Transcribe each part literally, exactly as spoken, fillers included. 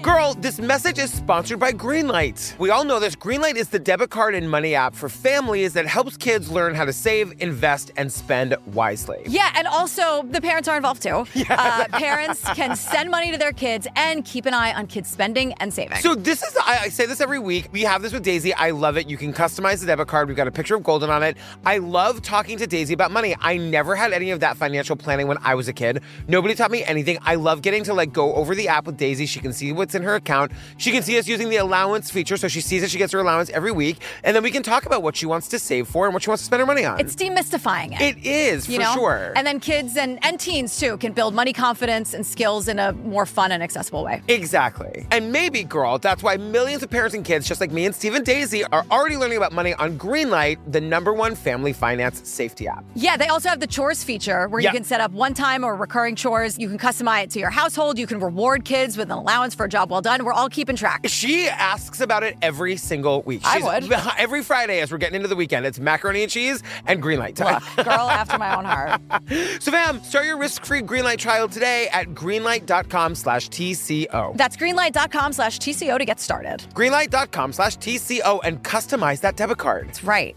Girl, this message is sponsored by Greenlight. We all know this. Greenlight is the debit card and money app for families that helps kids learn how to save, invest, and spend wisely. Yeah, and also the parents are involved too. Yeah. Uh, parents can send money to their kids and keep an eye on kids' spending and saving. So this is, I, I say this every week. We have this with Daisy. I love it. You can customize the debit card. We've got a picture of Golden on it. I love talking to Daisy about money. I never had any of that financial planning when I was a kid. Nobody taught me anything. I love getting to like go over the app with Daisy. She can see what's in her account. She can see us using the allowance feature, so she sees that she gets her allowance every week. And then we can talk about what she wants to save for and what she wants to spend her money on. It's demystifying it. It is, you for know? sure. And then kids and, and teens, too, can build money confidence and skills in a more fun and accessible way. Exactly. And maybe, girl, that's why millions of parents and kids, just like me and Steve and Daisy, are already learning about money on Greenlight, the number one family finance safety app. Yeah, they also have the chores feature where yep. you can set up one-time or recurring chores. You can customize it to your household. You can reward kids with an allowance for a job well done. We're all keeping track. She asks about it every single week. I She's, would. Every Friday as we're getting into the weekend, it's macaroni and cheese and Greenlight time. Look, girl after my own heart. So fam, start your risk-free Greenlight trial today at greenlight.com slash TCO. That's greenlight.com slash TCO to get started. Greenlight.com slash TCO and customize that debit card. That's right.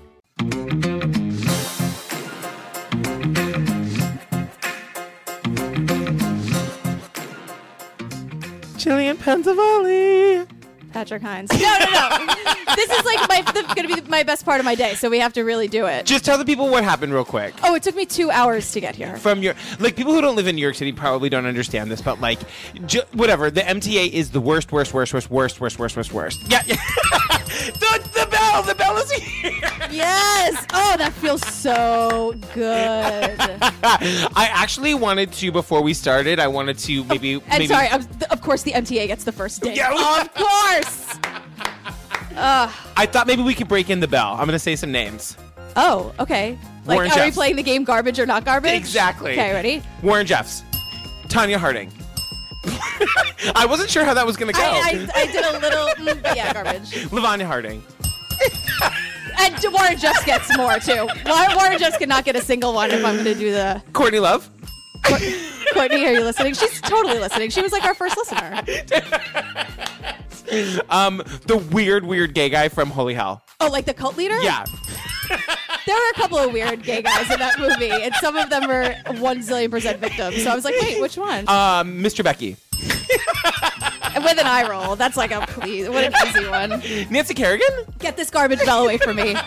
Jillian Pensavalle. Patrick Hines. No, no, no. This is like my going to be my best part of my day, so we have to really do it. Just tell the people what happened real quick. Oh, it took me two hours to get here. From your, like, people who don't live in New York City probably don't understand this, but like, ju- whatever. The M T A is the worst, worst, worst, worst, worst, worst, worst, worst, worst. Yeah, yeah. the, the bell, the bell is here. Yes. Oh, that feels so good. I actually wanted to, before we started, I wanted to maybe. Oh, and maybe sorry, I'm, of course the M T A gets the first ding. Yeah, of course. Uh, I thought maybe we could break in the bell. I'm going to say some names. Oh, okay. Like, Warren are Jeffs. we playing the game garbage or not garbage? Exactly. Okay, ready? Warren Jeffs. Tanya Harding. I wasn't sure how that was going to go. I, I, I did a little, mm, but yeah, garbage. Lavanya Harding. And Warren Jeffs gets more, too. Warren Jeffs cannot get a single one if I'm going to do the... Courtney Love. Courtney, are you listening? She's totally listening. She was like our first listener. um, the weird, weird gay guy from Holy Hell. Oh, like the cult leader? Yeah. There were a couple of weird gay guys in that movie, and some of them were one zillion percent victims. So I was like, wait, which one? Um, Mister Becky. With an eye roll. That's like a please. What an easy one. Nancy Kerrigan? Get this garbage bell away from me.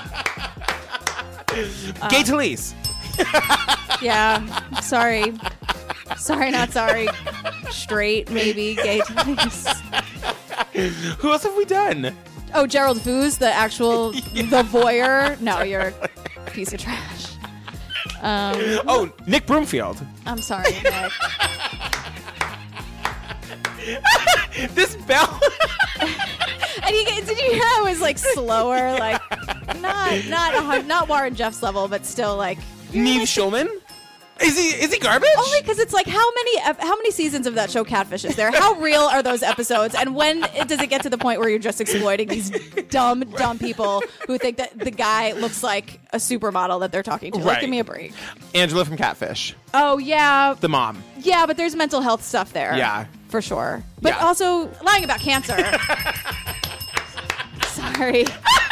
Gay Um, Talese. Yeah. Sorry. Sorry, not sorry. Straight, maybe. Gay Talese. Who else have we done? Oh, Gerald Foos, the actual, yeah. the voyeur. No, you're a piece of trash. Um, oh, Nick Broomfield. I'm sorry, Nick. This bell. And you, did you hear it was like slower, like not not a, not Warren Jeffs level, but still like Neve like, Schulman. Is he is he garbage? Only because it's like how many how many seasons of that show Catfish is there? How real are those episodes? And when does it get to the point where you're just exploiting these dumb dumb people who think that the guy looks like a supermodel that they're talking to? Like, right. give me a break. Angela from Catfish. Oh yeah, the mom. Yeah, but there's mental health stuff there. Yeah, for sure. But yeah. also lying about cancer. Sorry.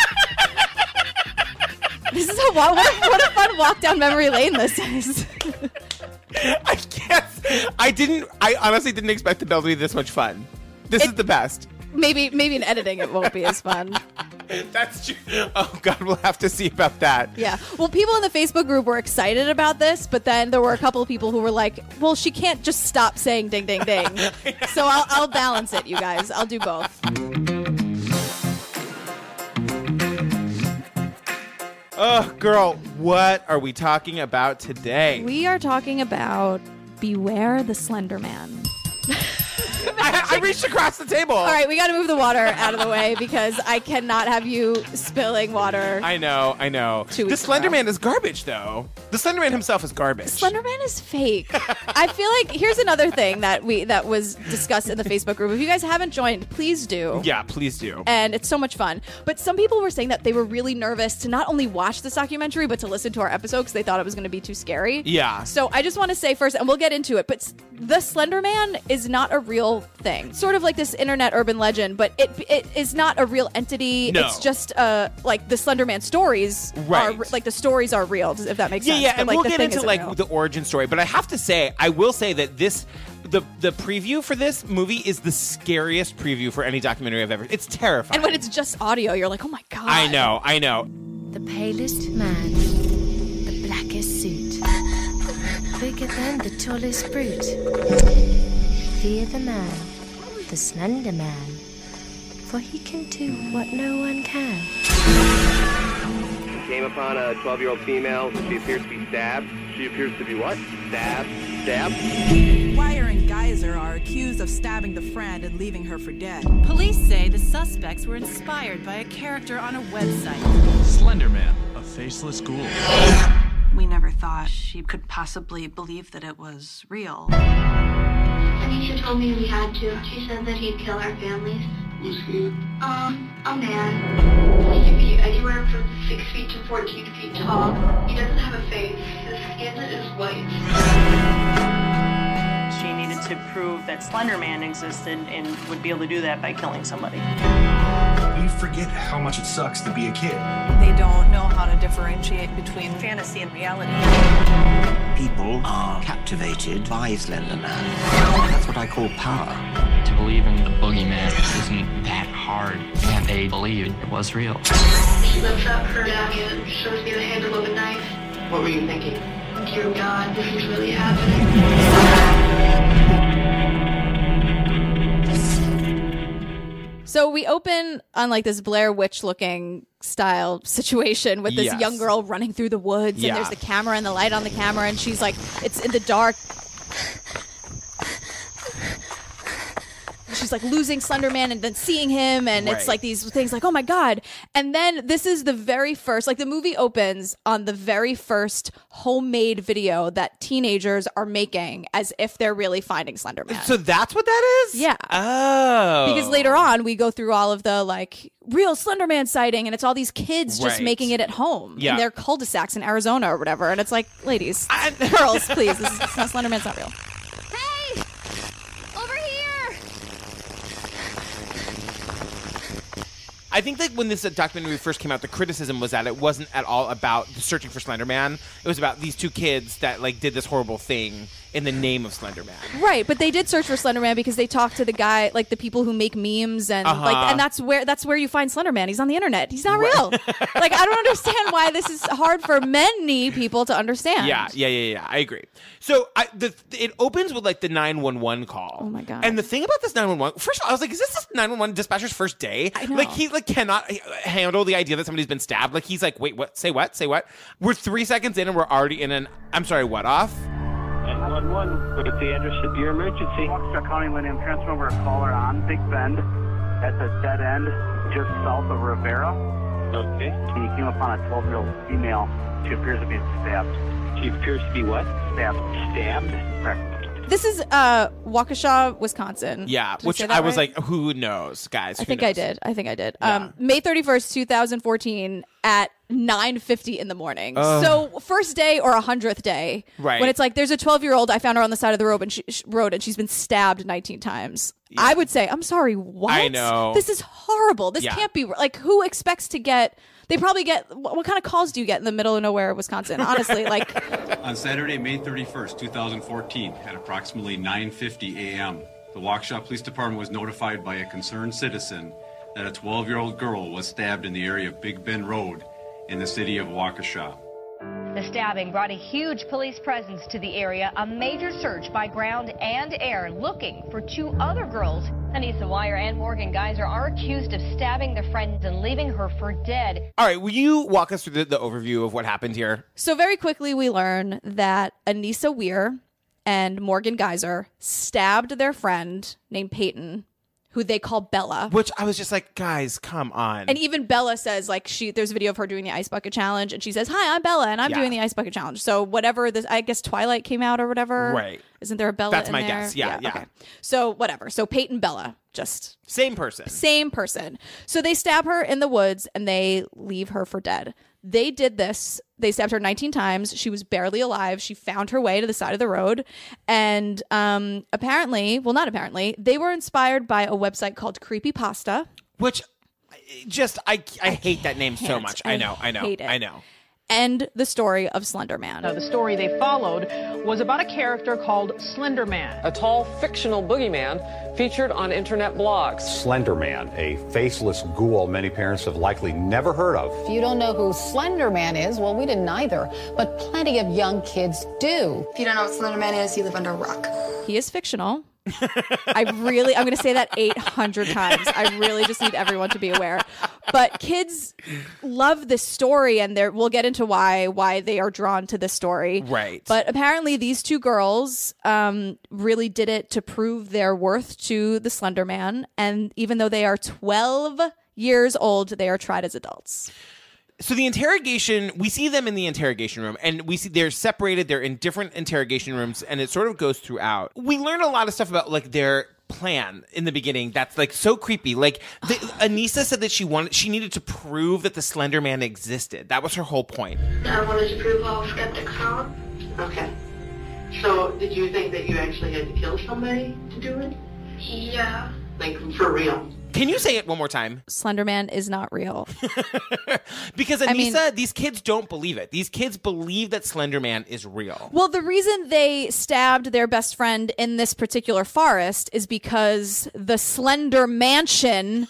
This is a what, a what a fun walk down memory lane this is. I guess I didn't. I honestly didn't expect the bell to be this much fun. This it, is the best. Maybe maybe in editing it won't be as fun. That's true. Oh God, we'll have to see about that. Yeah. Well, people in the Facebook group were excited about this, but then there were a couple of people who were like, "Well, she can't just stop saying ding ding ding." So I'll I'll balance it, you guys. I'll do both. Oh, girl, what are we talking about today? We are talking about Beware the Slender Man. I, I reached across the table. All right, we got to move the water out of the way because I cannot have you spilling water. I know, I know. The Slender Man is garbage, though. The Slender Man himself is garbage. Slender Man is fake. I feel like here's another thing that we that was discussed in the Facebook group. If you guys haven't joined, please do. Yeah, please do. And it's so much fun. But some people were saying that they were really nervous to not only watch this documentary, but to listen to our episode because they thought it was going to be too scary. Yeah. So I just want to say first, and we'll get into it, but the Slender Man is not a real thing. thing, sort of like this internet urban legend, but it it is not a real entity. No. It's just uh like the Slender Man stories Right. are like the stories are real, if that makes Yeah, sense. yeah, But, and like, we'll the get thing into isn't like real. the origin story. But I have to say, I will say that this. The the preview for this movie is the scariest preview for any documentary I've ever. It's terrifying. And when it's just audio, you're like, oh my god. I know, I know. The palest man, the blackest suit, bigger than the tallest brute. Fear the man, the slender man, for he can do what no one can. Came upon a twelve-year-old female. She appears to be stabbed. She appears to be what? Stabbed. Stabbed. Wire and Geyser are accused of stabbing the friend and leaving her for dead. Police say the suspects were inspired by a character on a website. Slender Man, a faceless ghoul. We never thought she could possibly believe that it was real. Anisha told me we had to. She said that he'd kill our families. Who's he? Um, a man. He could be anywhere from six feet to fourteen feet tall. He doesn't have a face. His skin is white. She needed to prove that Slender Man existed and would be able to do that by killing somebody. We forget how much it sucks to be a kid. They don't know how to differentiate between fantasy and reality. People are captivated by Slender Man. That's what I call power. To believe in the boogeyman isn't that hard, and they believed it was real. She lifts up her jacket and shows me the handle of a knife. What were you thinking? Dear God, this is really happening. So we open on like this Blair Witch looking style situation with this Yes. young girl running through the woods, Yeah. and there's the camera and the light on the camera, and she's like, it's in the dark. She's like losing Slender Man and then seeing him, and Right. it's like these things like, oh my god. And then this is the very first, like the movie opens on the very first homemade video that teenagers are making as if they're really finding Slender Man. So that's what that is? Yeah. Oh. Because later on, we go through all of the like real Slender Man sighting, and it's all these kids just Right. making it at home Yeah. in their cul-de-sacs in Arizona or whatever. And it's like, ladies, I- girls, please, this is it's not Slender Man's not real. Hey! Over here! I think that when this uh, documentary first came out, the criticism was that it wasn't at all about searching for Slender Man. It was about these two kids that like did this horrible thing in the name of Slender Man. Right, but they did search for Slender Man because they talked to the guy, like the people who make memes, and Uh-huh. like, and that's where that's where you find Slender Man. He's on the internet. He's not real. Like, I don't understand why this is hard for many people to understand. Yeah, yeah, yeah, yeah. I agree. So I, the, it opens with like the nine one one call. Oh my God. And the thing about this nine one one, first of all, I was like, is this this nine one one dispatcher's first day? I know. Like he like cannot handle the idea that somebody's been stabbed. Like he's like, wait, what? Say what? Say what? We're three seconds in and we're already in an. I'm sorry, what off? nine one one, what's the address of your emergency? Waukesha County, Lynn, transfer over a caller on Big Bend at the dead end just south of Rivera. Okay. He came upon a twelve-year-old female. She appears to be stabbed. She appears to be what? Stabbed. Stabbed? Correct. This is uh, Waukesha, Wisconsin. Yeah, Did I which say I, that was right? like, who knows, guys? I Who think I knows? did. I think I did. Yeah. Um, May thirty-first, twenty fourteen at nine fifty in the morning. Ugh. So first day or a hundredth day. Right. When it's like, there's a twelve-year-old, I found her on the side of the road and, she, sh- road and she's been stabbed nineteen times. I would say, I'm sorry, what? I know. This is horrible. This Yeah. can't be, like, who expects to get, they probably get, what, what kind of calls do you get in the middle of nowhere, Wisconsin? Honestly, like. On Saturday, May thirty-first, twenty fourteen, at approximately nine fifty a.m., the Waukesha Police Department was notified by a concerned citizen that a twelve-year-old girl was stabbed in the area of Big Bend Road in the city of Waukesha. The stabbing brought a huge police presence to the area, a major search by ground and air looking for two other girls. Anissa Wire and Morgan Geyser are accused of stabbing their friends and leaving her for dead. All right, will you walk us through the, the overview of what happened here? So very quickly we learn that Anissa Weir and Morgan Geyser stabbed their friend named Peyton, who they call Bella. Which I was just like, guys, come on. And even Bella says, like, she there's a video of her doing the ice bucket challenge, and she says, "Hi, I'm Bella, and I'm Yeah. doing the ice bucket challenge." So whatever this, I guess Twilight came out or whatever. Right. Isn't there a Bella? That's in my there? guess. Yeah, yeah. Okay. So whatever. So Peyton Bella, just Same person. same person. So they stab her in the woods and they leave her for dead. They did this. They stabbed her nineteen times. She was barely alive. She found her way to the side of the road. And um, apparently, well, not apparently, they were inspired by a website called Creepypasta. Which just, I, I hate that name so much. I know, I know, hate it. I know. And the story of Slender Man. Now, the story they followed was about a character called Slender Man. A tall, fictional boogeyman featured on internet blogs. Slender Man, a faceless ghoul many parents have likely never heard of. If you don't know who Slender Man is, well, we didn't either. But plenty of young kids do. If you don't know what Slender Man is, you live under a rock. He is fictional. I really, I'm going to say that eight hundred times. I really just need everyone to be aware. But kids love this story, and they're, we'll get into why why they are drawn to this story. Right. But apparently these two girls um, really did it to prove their worth to the Slender Man. And even though they are twelve years old, they are tried as adults. So the interrogation, we see them in the interrogation room, and we see they're separated. They're in different interrogation rooms, and it sort of goes throughout. We learn a lot of stuff about like their plan in the beginning that's like so creepy. Like the, Anissa said that she wanted, she needed to prove that the Slender Man existed. That was her whole point. I wanted to prove all skeptics wrong. Okay. So, did you think that you actually had to kill somebody to do it? Yeah. Like, for real? Can you say it one more time? Slender Man is not real. Because Anissa, I mean, these kids don't believe it. These kids believe that Slender Man is real. Well, the reason they stabbed their best friend in this particular forest is because the Slender Mansion...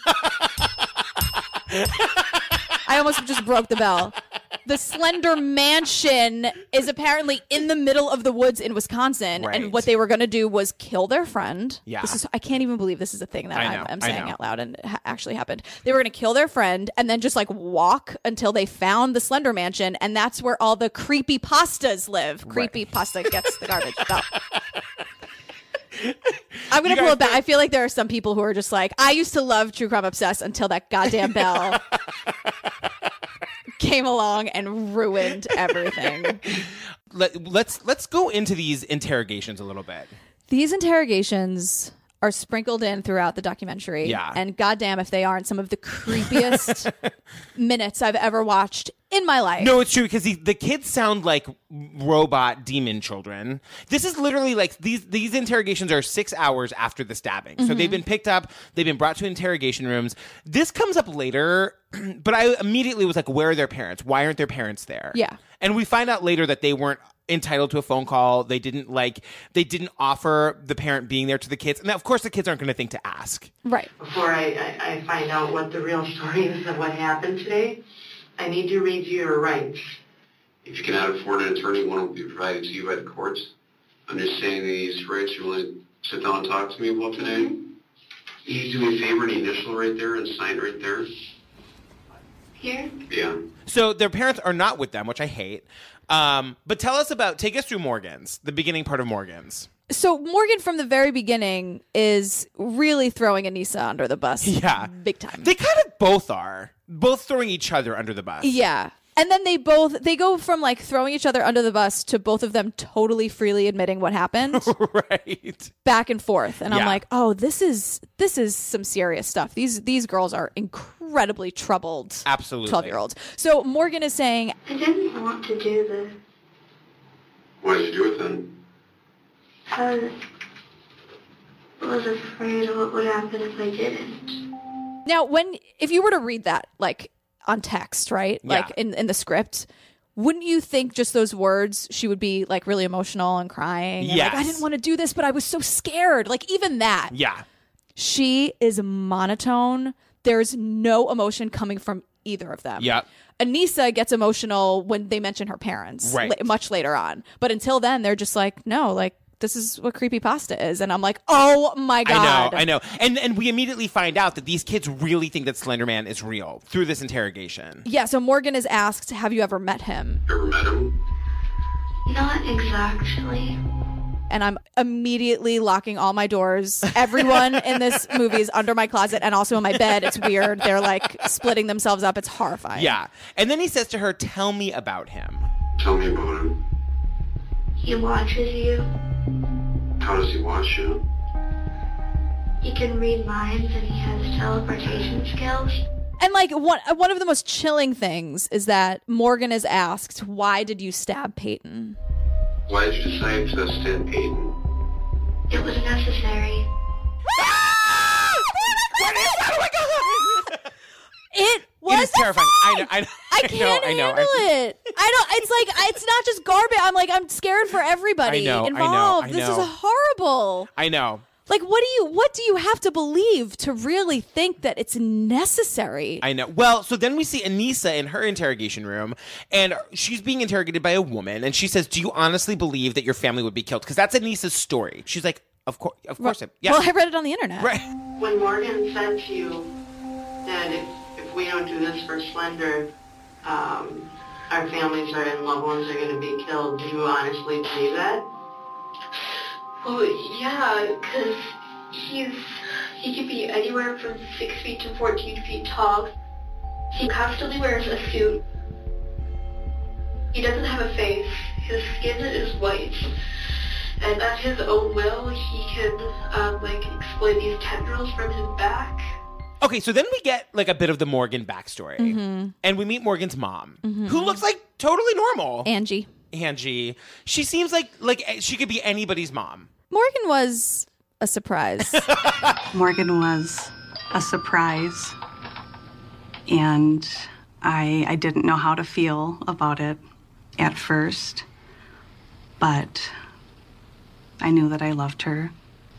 I almost just broke the bell. The Slender Mansion is apparently in the middle of the woods in Wisconsin, Right. and what they were going to do was kill their friend. Yeah. This is, I can't even believe this is a thing that I know, I'm, I'm I saying know. out loud, and it ha- actually happened. They were going to kill their friend and then just like walk until they found the Slender Mansion, and that's where all the creepy pastas live. Creepy pasta gets the garbage. No. I'm gonna You pull guys it back. I feel like there are some people who are just like, I used to love True Crime Obsessed until that goddamn bell came along and ruined everything. Let, let's let's go into these interrogations a little bit. These interrogations are sprinkled in throughout the documentary. Yeah. And goddamn if they aren't some of the creepiest minutes I've ever watched in my life. No, it's true because the, the kids sound like robot demon children. This is literally like these these interrogations are six hours after the stabbing. So Mhm. they've been picked up, they've been brought to interrogation rooms. This comes up later, but I immediately was like, where are their parents? Why aren't their parents there? Yeah. And we find out later that they weren't entitled to a phone call. They didn't like they didn't offer the parent being there to the kids. And of course the kids aren't going to think to ask. Right. Before I, I, I find out what the real story is of what happened today, I need to read you your rights. If you cannot afford an attorney, one will be provided to you by the courts. I'm just saying these rights. You want to sit down and talk to me about today? Can you do me a favor and initial right there and sign right there? Here? Yeah. So their parents are not with them, which I hate. Um, but tell us about, take us through Morgan's, the beginning part of Morgan's. So Morgan from the very beginning is really throwing Anissa under the bus. Yeah. Big time. They kind of both are. Both throwing each other under the bus. Yeah. And then they both, they go from like throwing each other under the bus to both of them totally freely admitting what happened. Right. Back and forth. And Yeah. I'm like, oh, this is, this is some serious stuff. These, these girls are incredibly troubled. Absolutely. twelve year olds. So Morgan is saying, I didn't want to do this. Why did you do it then? I was afraid of what would happen if I didn't. now when, if you were to read that, like on text, right? Yeah. Like in, in the script, wouldn't you think just those words, she would be like really emotional and crying? And like, I Yes. didn't want to do this, but I was so scared. Like even that. Yeah. She is monotone. There's no emotion coming from either of them. Yep. Anissa gets emotional when they mention her parents, Right. la- much later on. But until then, they're just like, no, like this is what creepypasta is. And I'm like, oh my God. I know, I know. And and we immediately find out that these kids really think that Slender Man is real through this interrogation. Yeah, so Morgan is asked, have you ever met him? You ever met him? Not exactly. And I'm immediately locking all my doors. Everyone in this movie is under my closet and also in my bed. It's weird. They're like splitting themselves up. It's horrifying. Yeah. And then he says to her, tell me about him. Tell me about him. He watches you. How does he watch you? He can read minds and he has teleportation skills. And like one one of the most chilling things is that Morgan is asked, "Why did you stab Peyton?" Why did you decide to stab Peyton? It was necessary. What is that? Oh my God! It was It is terrifying. I know. I, know, I can't I know, handle I know. it. I don't. It's like it's not just garbage. I'm like I'm scared for everybody I know, I know, involved. I This know. is horrible. I know. Like, what do you what do you have to believe to really think that it's necessary? I know. Well, so then we see Anissa in her interrogation room, and she's being interrogated by a woman, and she says, "Do you honestly believe that your family would be killed?" Because that's Anissa's story. She's like, "Of course, of course." It, yeah. Well, I read it on the internet. Right. When Morgan said to you that if, if we don't do this for Slender, um, our families are and loved ones are going to be killed, do you honestly believe that? Well, yeah, because he's, he could be anywhere from six feet to fourteen feet tall. He constantly wears a suit. He doesn't have a face. His skin is white. And at his own will, he can, um, like, exploit these tendrils from his back. Okay, so then we get like a bit of the Morgan backstory, Mm-hmm. and we meet Morgan's mom, Mhm. who looks like totally normal. Angie. Angie. She seems like like she could be anybody's mom. Morgan was a surprise. Morgan was a surprise, and I I didn't know how to feel about it at first, but I knew that I loved her,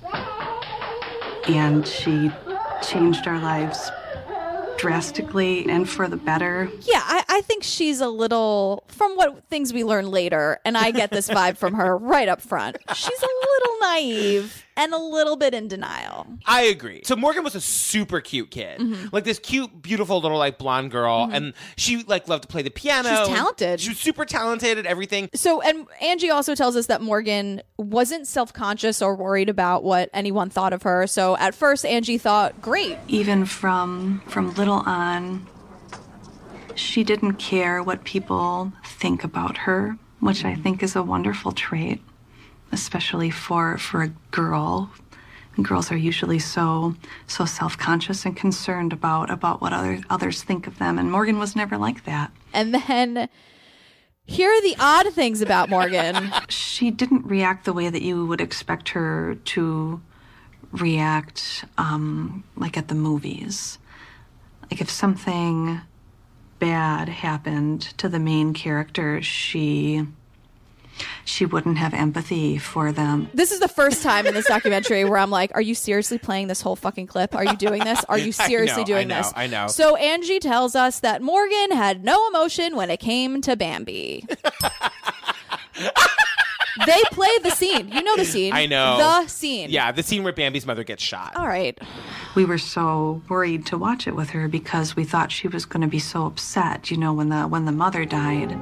and she changed our lives drastically and for the better. Yeah, I, I think she's a little, from what things we learn later, and I get this vibe from her right up front, she's a little naive and a little bit in denial. I agree. So Morgan was a super cute kid. Mhm. Like this cute, beautiful little like blonde girl. Mhm. And she like loved to play the piano. She's talented. She was super talented at everything. So, and Angie also tells us that Morgan wasn't self-conscious or worried about what anyone thought of her. So at first, Angie thought, great. Even from from little on, she didn't care what people think about her, which I think is a wonderful trait, especially for for a girl. And girls are usually so so self-conscious and concerned about about what other, others think of them, and Morgan was never like that. And then here are the odd things about Morgan. She didn't react the way that you would expect her to react, um, like at the movies. Like if something bad happened to the main character, she she wouldn't have empathy for them. This is the first time in this documentary where I'm like, are you seriously playing this whole fucking clip? Are you doing this? Are you seriously I know, doing I know, this? I know. So Angie tells us that Morgan had no emotion when it came to Bambi. They play the scene. You know the scene. I know. The scene. Yeah, the scene where Bambi's mother gets shot. All right. We were so worried to watch it with her because we thought she was going to be so upset, you know, when the when the mother died.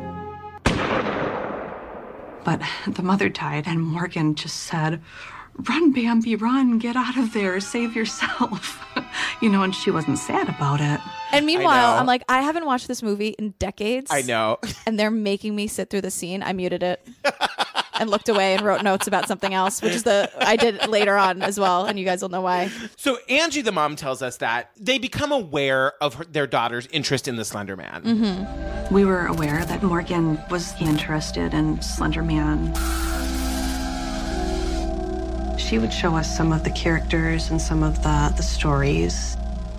But the mother died, and Morgan just said, "Run, Bambi, run, get out of there, save yourself." You know, and she wasn't sad about it. And meanwhile, I know. I'm like, I haven't watched this movie in decades. I know. And they're making me sit through the scene. I muted it and looked away and wrote notes about something else, which is the I did later on as well. And you guys will know why. So Angie, the mom, tells us that they become aware of her, their daughter's interest in the Slender Man. Mm-hmm. We were aware that Morgan was interested in Slender Man. She would show us some of the characters and some of the, the stories.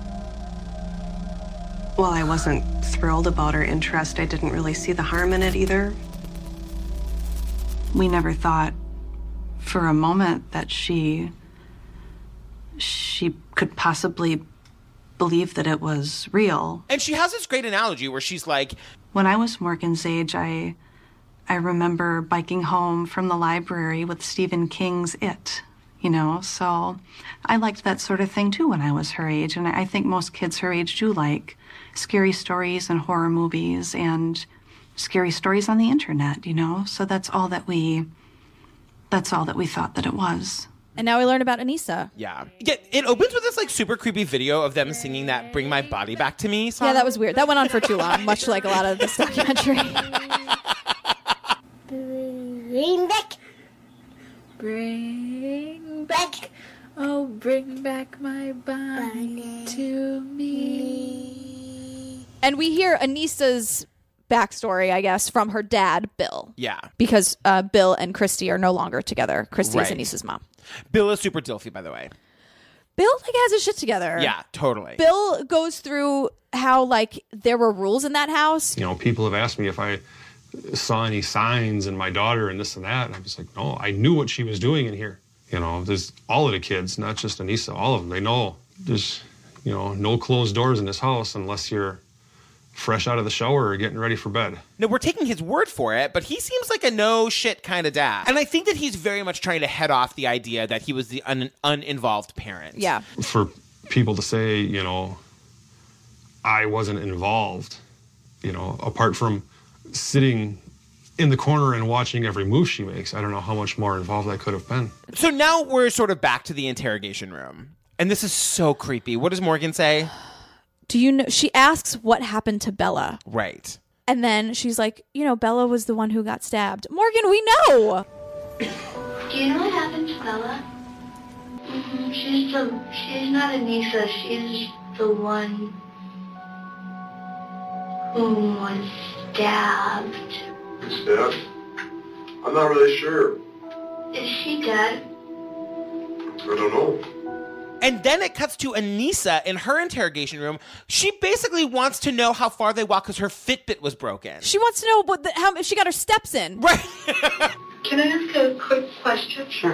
While I wasn't thrilled about her interest, I didn't really see the harm in it either. We never thought for a moment that she she could possibly believe that it was real. And she has this great analogy where she's like, when I was Morgan's age, I I remember biking home from the library with Stephen King's It, you know, so I liked that sort of thing too when I was her age, and I think most kids her age do like scary stories and horror movies and scary stories on the internet, you know, so that's all that we that's all that we thought that it was. And now we learn about Anissa. Yeah. yeah. It opens with this like super creepy video of them singing that Bring My Body Back to Me song. Yeah, that was weird. That went on for too long, much like a lot of this documentary. Bring back. Bring back. Oh, bring back my body to me. And we hear Anissa's backstory, I guess, from her dad, Bill. Yeah. Because uh, Bill and Christy are no longer together. Christy Right. is Anissa's mom. Bill is super dilfy, by the way. Bill like has his shit together. Yeah, totally. Bill goes through how like there were rules in that house. You know, people have asked me if I saw any signs in my daughter and this and that. And I'm just like, no, I knew what she was doing in here. You know, there's all of the kids, not just Anissa, all of them. They know there's, you know, no closed doors in this house unless you're fresh out of the shower or getting ready for bed. No, we're taking his word for it, but he seems like a no shit kind of dad. And I think that he's very much trying to head off the idea that he was the un- uninvolved parent. Yeah. For people to say, you know, I wasn't involved, you know, apart from sitting in the corner and watching every move she makes, I don't know how much more involved I could have been. So now we're sort of back to the interrogation room. And this is so creepy. What does Morgan say? Do you know? She asks what happened to Bella. Right. And then she's like, you know, Bella was the one who got stabbed. Morgan, we know. Do you know what happened to Bella? Mm-hmm. She's the. She's not Anissa. She's the one who was stabbed. Stabbed? I'm not really sure. Is she dead? I don't know. And then it cuts to Anissa in her interrogation room. She basically wants to know how far they walk because her Fitbit was broken. She wants to know what the, how if she got her steps in. Right. Can I ask a quick question? Sure.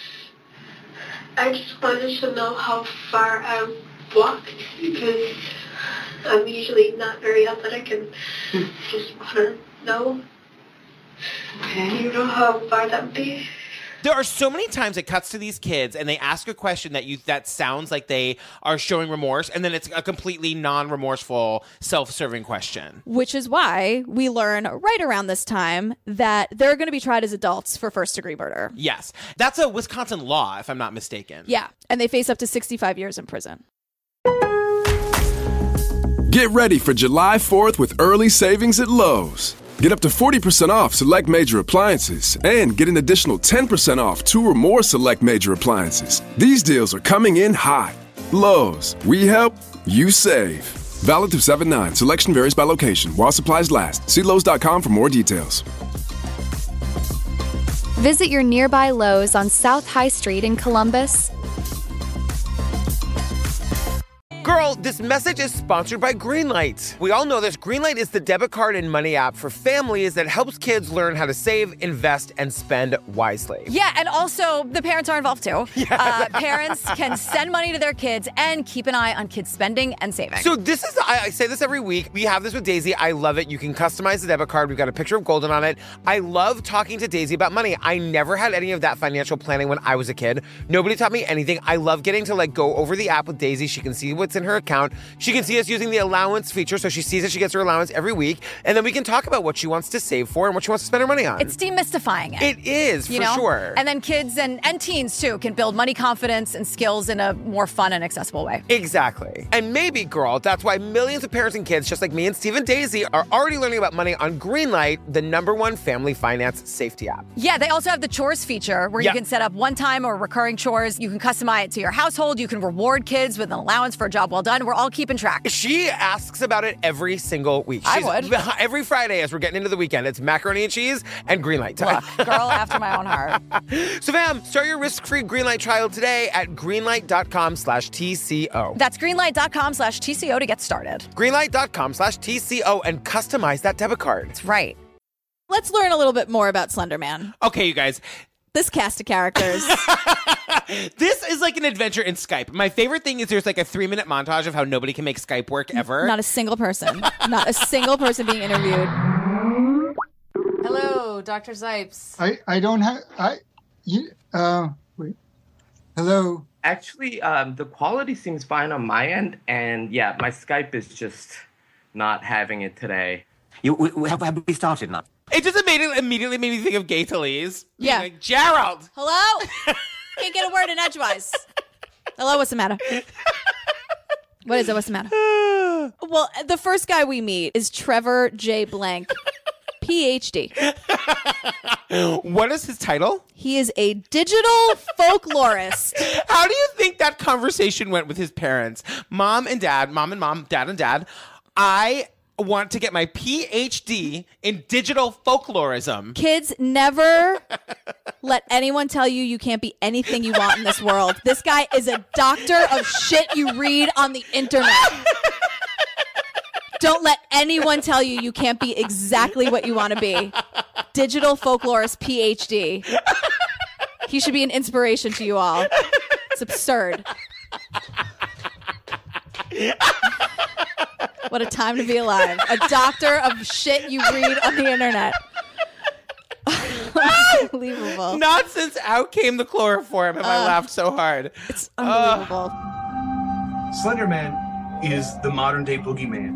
I just wanted to know how far I walked because I'm usually not very athletic and just want to know. Okay. Do you know how far that would be? There are so many times it cuts to these kids and they ask a question that you that sounds like they are showing remorse, and then it's a completely non-remorseful, self-serving question. Which is why we learn right around this time that they're going to be tried as adults for first-degree murder. Yes. That's a Wisconsin law, if I'm not mistaken. Yeah, and they face up to sixty-five years in prison. Get ready for July fourth with early savings at Lowe's. Get up to forty percent off select major appliances and get an additional ten percent off two or more select major appliances. These deals are coming in hot. Lowe's, we help, you save. Valid through seven nine. Selection varies by location. While supplies last. See Lowe's dot com for more details. Visit your nearby Lowe's on South High Street in Columbus. Girl, this message is sponsored by Greenlight. We all know this. Greenlight is the debit card and money app for families that helps kids learn how to save, invest, and spend wisely. Yeah, and also the parents are involved too. Yeah. Uh, parents can send money to their kids and keep an eye on kids' spending and saving. So this is, I, I say this every week. We have this with Daisy. I love it. You can customize the debit card. We've got a picture of Golden on it. I love talking to Daisy about money. I never had any of that financial planning when I was a kid. Nobody taught me anything. I love getting to like go over the app with Daisy. She can see what's in her account. She can see us using the allowance feature, so she sees that she gets her allowance every week, and then we can talk about what she wants to save for and what she wants to spend her money on. It's demystifying it. It is, you for know? sure. And then kids and, and teens, too, can build money confidence and skills in a more fun and accessible way. Exactly. And maybe, girl, that's why millions of parents and kids, just like me and Steve and Daisy, are already learning about money on Greenlight, the number one family finance safety app. Yeah, they also have the chores feature where yeah. you can set up one-time or recurring chores. You can customize it to your household. You can reward kids with an allowance for a job well done. We're all keeping track. She asks about it every single week. I She's, would. Every Friday as we're getting into the weekend, it's macaroni and cheese and Greenlight time. Look, girl after my own heart. So fam, start your risk-free Greenlight trial today at greenlight.com slash TCO. That's greenlight.com slash TCO to get started. Greenlight.com slash TCO and customize that debit card. That's right. Let's learn a little bit more about Slender Man. Okay, you guys. This cast of characters. This is like an adventure in Skype. My favorite thing is there's like a three-minute montage of how nobody can make Skype work ever. Not a single person. Not a single person being interviewed. Hello, Doctor Zipes. I, I don't have... I... You, uh... Wait. Hello? Actually, um, the quality seems fine on my end, and yeah, my Skype is just not having it today. You, we, we, have, have we started now? It just immediately, immediately made me think of Gay Talese. Yeah. Like, Gerald! Hello? Can't get a word in edgewise. Hello, what's the matter? What is it? What's the matter? Well, the first guy we meet is Trevor J. Blank, P H D. What is his title? He is a digital folklorist. How do you think that conversation went with his parents? Mom and dad, mom and mom, dad and dad. I want to get my P H D in digital folklorism. Kids, never let anyone tell you you can't be anything you want in this world. This guy is a doctor of shit you read on the internet. Don't let anyone tell you you can't be exactly what you want to be. Digital folklorist P H D. He should be an inspiration to you all. It's absurd. What a time to be alive. A doctor of shit you read on the internet. Unbelievable. Not since out came the chloroform have uh, I laughed so hard. It's unbelievable. Uh, Slender Man is the modern day boogeyman.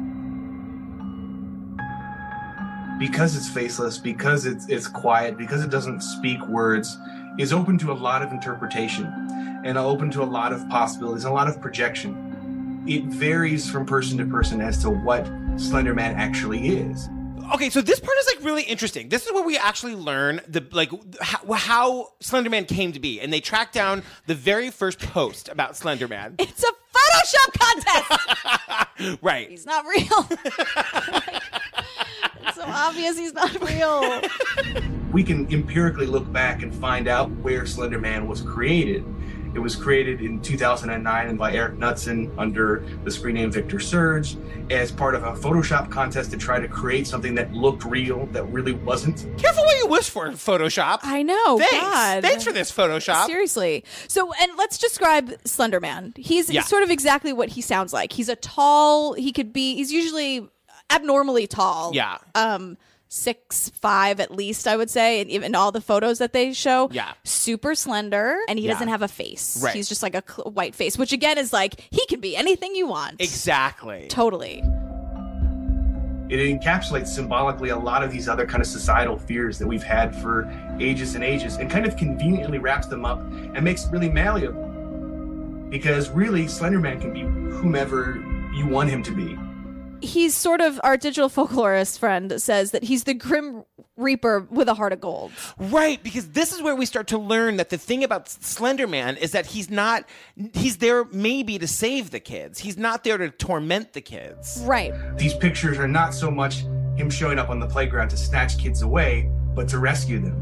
Because it's faceless, because it's it's quiet, because it doesn't speak words, is open to a lot of interpretation and open to a lot of possibilities, a lot of projection. It varies from person to person as to what Slender Man actually is. Okay, so this part is like really interesting. This is where we actually learn the like how, how Slender Man came to be, and they track down the very first post about Slender Man. It's a Photoshop contest. Right. He's not real. It's so obvious he's not real. We can empirically look back and find out where Slender Man was created. It was created in two thousand nine by Eric Knudsen under the screen name Victor Surge as part of a Photoshop contest to try to create something that looked real, that really wasn't. Careful what you wish for, Photoshop. I know. Thanks. God. Thanks for this, Photoshop. Seriously. So, and let's describe Slender Man. He's Yeah. sort of exactly what he sounds like. He's a tall, he could be, he's usually abnormally tall. Yeah. Um, six five at least, I would say, and even all the photos that they show. Yeah. Super slender, and he Yeah. doesn't have a face. Right. He's just like a cl- white face, which again is like he can be anything you want. Exactly. Totally. It encapsulates symbolically a lot of these other kind of societal fears that we've had for ages and ages, and kind of conveniently wraps them up and makes it really malleable. Because really, Slender Man can be whomever you want him to be. He's sort of, our digital folklorist friend says that he's the Grim Reaper with a heart of gold. Right, because this is where we start to learn that the thing about Slender Man is that he's not, he's there maybe to save the kids. He's not there to torment the kids. Right. These pictures are not so much him showing up on the playground to snatch kids away, but to rescue them.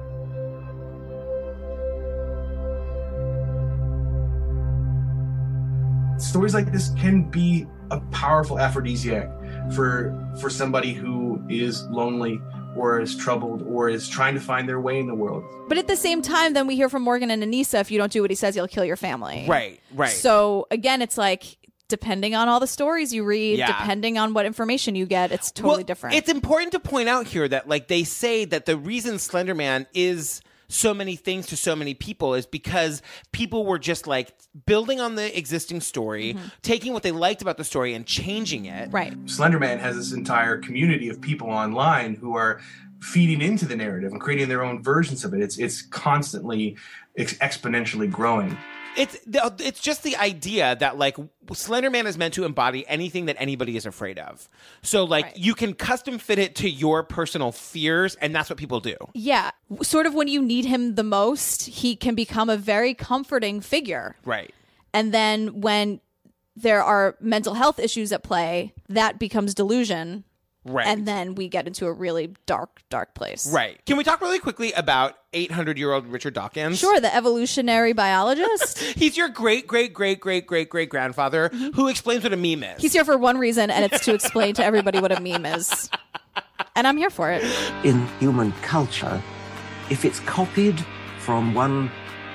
Stories like this can be a powerful aphrodisiac for for somebody who is lonely or is troubled or is trying to find their way in the world. But at the same time, then we hear from Morgan and Anissa, if you don't do what he says, he'll kill your family. Right, right. So again, it's like, depending on all the stories you read, Yeah. depending on what information you get, it's totally Well, different. It's important to point out here that like they say that the reason Slender Man is so many things to so many people is because people were just like building on the existing story, Mm-hmm. taking what they liked about the story and changing it. Right. Slender Man has this entire community of people online who are feeding into the narrative and creating their own versions of it. It's it's constantly ex- exponentially growing. It's the- it's just the idea that like Slender Man is meant to embody anything that anybody is afraid of. So like you can custom fit it to your personal fears, and that's what people do. Yeah. Sort of when you need him the most, he can become a very comforting figure. Right. And then when there are mental health issues at play, that becomes delusion. Right. And then we get into a really dark, dark place. Right. Can we talk really quickly about eight hundred year old Richard Dawkins? Sure, the evolutionary biologist. He's your great, great, great, great, great, great grandfather who explains what a meme is. He's here for one reason, and it's to explain to everybody what a meme is. And I'm here for it. In human culture, if it's copied from one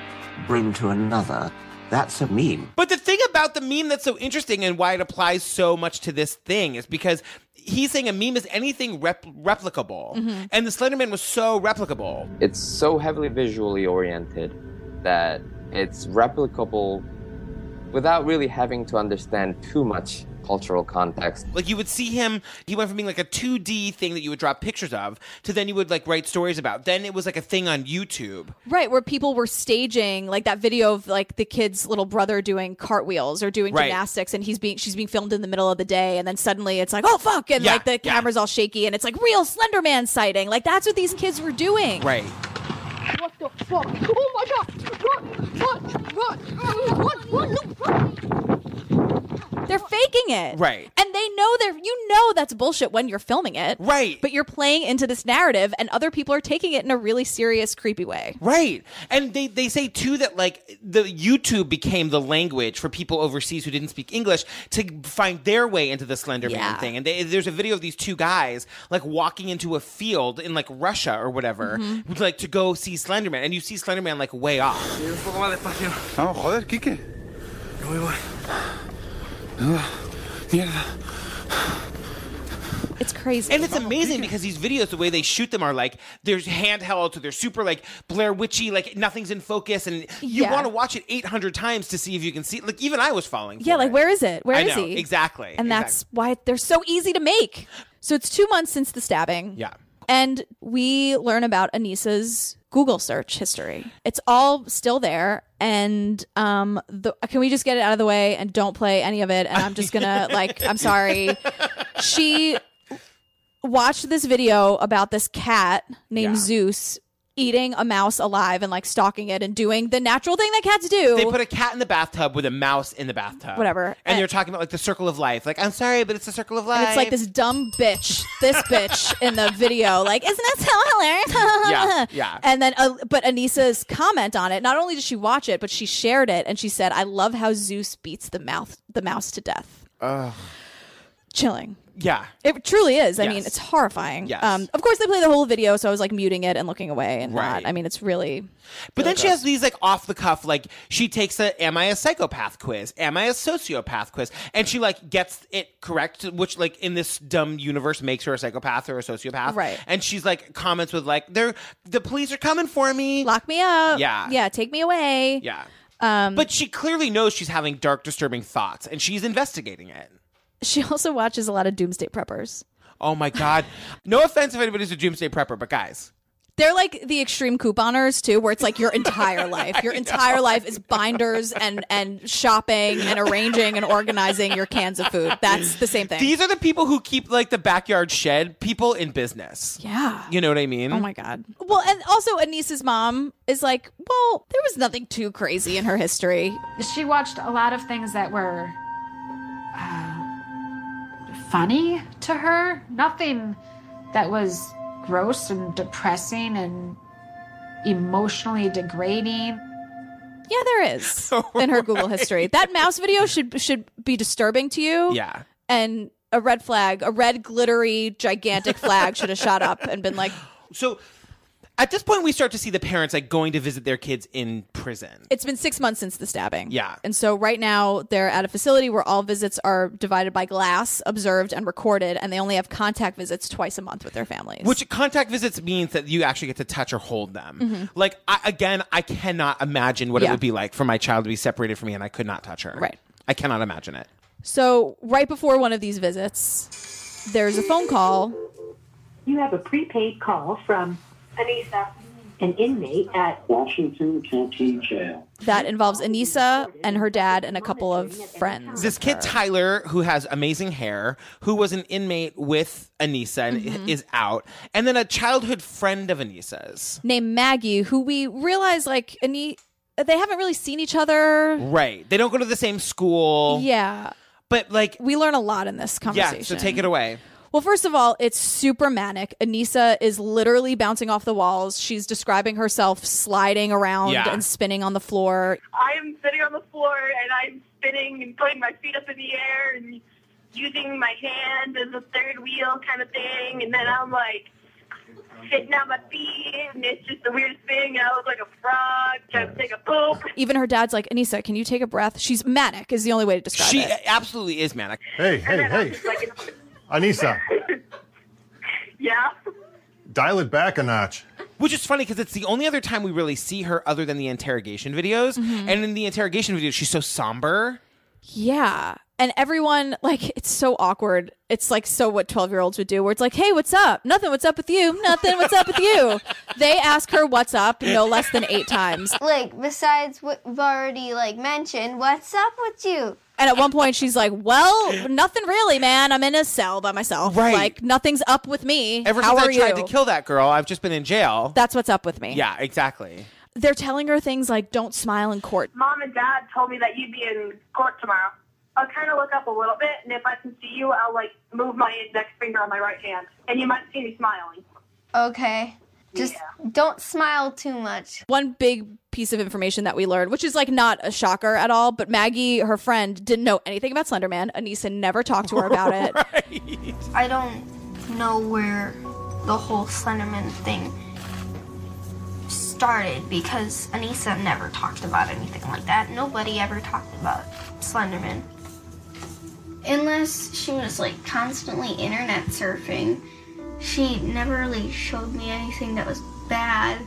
brain to another, that's a meme. But the thing about the meme that's so interesting and why it applies so much to this thing is because he's saying a meme is anything rep- replicable. Mm-hmm. And the Slender Man was so replicable. It's so heavily visually oriented that it's replicable without really having to understand too much cultural context. Like you would see him, he went from being like a two D thing that you would draw pictures of to then you would like write stories about. Then it was like a thing on YouTube. Right, where people were staging like that video of like the kid's little brother doing cartwheels or doing Right. gymnastics, and he's being she's being filmed in the middle of the day, and then suddenly it's like, oh fuck, and Yeah, like the yeah. camera's all shaky, and it's like real Slender Man sighting. Like that's what these kids were doing. Right. What the fuck? Oh my god! Run! Run! Run! Run! Run! Run! They're faking it. Right. And they know they're you know that's bullshit when you're filming it. Right. But you're playing into this narrative and other people are taking it in a really serious, creepy way. Right. And they, they say, too, that, like, the YouTube became the language for people overseas who didn't speak English to find their way into the Slender Man Yeah. thing. And they, there's a video of these two guys, like, walking into a field in, like, Russia or whatever, Mhm. like, to go see Slender Man. And you see Slender Man, like, way off. No, joder, Quique. No voy, voy. Mierda. It's crazy. And it's amazing because these videos, the way they shoot them are like, there's handheld, so they're super like Blair Witchy, like nothing's in focus. And you Yeah. want to watch it eight hundred times to see if you can see. Like even I was falling for Yeah, like it. where is it? Where I is know, he? exactly. And that's why they're so easy to make. So it's two months since the stabbing. Yeah. And we learn about Anissa's Google search history. It's all still there. And um, the, can we just get it out of the way and don't play any of it? And I'm just gonna like, I'm sorry. She watched this video about this cat named Yeah. Zeus eating a mouse alive and like stalking it and doing the natural thing that cats do. They put a cat in the bathtub with a mouse in the bathtub. Whatever. And, And- they're talking about like the circle of life. Like, I'm sorry, but it's the circle of life. And it's like this dumb bitch, this bitch in the video, like, isn't that so hilarious? Yeah, yeah. And then, uh, but Anissa's comment on it, not only did she watch it, but she shared it and she said, I love how Zeus beats the mouth, the mouse to death. Ugh. Chilling. Yeah. It truly is. I Yes. mean, it's horrifying. Yes. Um, of course, they play the whole video, so I was like muting it and looking away and Right. not. I mean, it's really. But then really she has these like off the cuff, like she takes a "Am I a psychopath?" quiz, "Am I a sociopath?" quiz, and she like gets it correct, which like in this dumb universe makes her a psychopath or a sociopath, Right. And she's like comments with like, "They're the police are coming for me, lock me up, Yeah. yeah, take me away, yeah." Um, But she clearly knows she's having dark, disturbing thoughts, and she's investigating it. she also watches a lot of Doomsday Preppers. Oh my god! No offense if anybody's a doomsday prepper, but guys, They're like the extreme couponers too, where it's like your entire life. Your entire life is binders and and shopping and arranging and organizing your cans of food. That's the same thing. these are the people who keep like the backyard shed people in business. Yeah. You know what I mean? Oh my god. Well, and also Anissa's mom is like, well, there was nothing too crazy in her history. She watched a lot of things that were uh, funny to her. Nothing that was gross and depressing and emotionally degrading. Yeah, there is in her Google history. That mouse video should should be disturbing to you. Yeah. And a red flag, a red glittery gigantic flag should have shot up and been like, So at this point, we start to see the parents like going to visit their kids in prison. it's been six months since the stabbing. Yeah. And so right now they're at a facility where all visits are divided by glass, observed and recorded, and they only have contact visits twice a month with their families. Which contact visits means that you actually get to touch or hold them. Mhm. Like, I, again, I cannot imagine what Yeah. it would be like for my child to be separated from me and I could not touch her. Right. I cannot imagine it. So right before one of these visits, there's a phone call. You have a prepaid call from Anissa, an inmate at Washington County Jail. That involves Anissa and her dad and a couple of friends. This kid, Tyler, who has amazing hair, who was an inmate with Anissa and Mhm. is out, and then a childhood friend of Anissa's. Named Maggie, who we realize like Ani- they haven't really seen each other. Right. They don't go to the same school. Yeah. But like we learn a lot in this conversation. Yeah, so take it away. Well, first of all, it's super manic. Anissa is literally bouncing off the walls. She's describing herself sliding around Yeah. and spinning on the floor. I am sitting on the floor and I'm spinning and putting my feet up in the air and using my hand as a third wheel kind of thing. And then I'm like sitting on my feet and it's just the weirdest thing. And I look like a frog trying to take a poop. Even her dad's like, Anissa, can you take a breath? She's manic is the only way to describe She it. absolutely is manic. Hey, hey, hey. Anissa, Yeah. dial it back a notch. Which is funny because it's the only other time we really see her other than the interrogation videos. Mhm. And in the interrogation videos, she's so somber. Yeah. And everyone, like, it's so awkward. It's like so what twelve-year-olds would do, where it's like, hey, what's up? Nothing, what's up with you? Nothing, what's up with you? They ask her what's up no less than eight times. Like, besides what we've already, like, mentioned, what's up with you? And at one point, she's like, well, nothing really, man. I'm in a cell by myself. Right. Like, nothing's up with me. Ever How since are I tried you? to kill that girl, I've just been in jail. That's what's up with me. Yeah, exactly. They're telling her things like, don't smile in court. Mom and Dad told me that you'd be in court tomorrow. I'll kind of look up a little bit, and if I can see you, I'll, like, move my index finger on my right hand, and you might see me smiling. Okay. Just don't smile too much. One big piece of information that we learned, which is like not a shocker at all, but Maggie, her friend, didn't know anything about Slenderman. Anissa never talked to her about it. Right. I don't know where the whole Slenderman thing started because Anissa never talked about anything like that. Nobody ever talked about Slenderman. Unless she was like constantly internet surfing. She never really showed me anything that was bad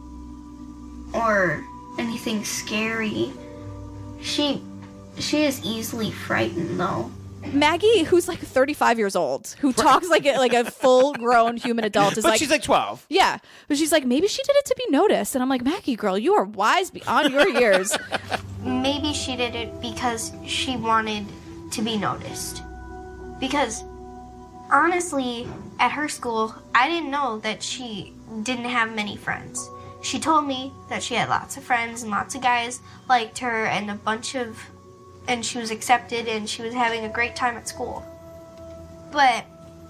or anything scary. She she is easily frightened though. Maggie, who's like thirty-five years old, who talks like a, like a full-grown human adult, is but like she's like twelve. Yeah, but she's like, maybe she did it to be noticed, and I'm like, Maggie, girl, you are wise beyond your years. Maybe she did it because she wanted to be noticed. Because honestly, at her school, I didn't know that she didn't have many friends. She told me that she had lots of friends and lots of guys liked her and a bunch of, and she was accepted and she was having a great time at school. But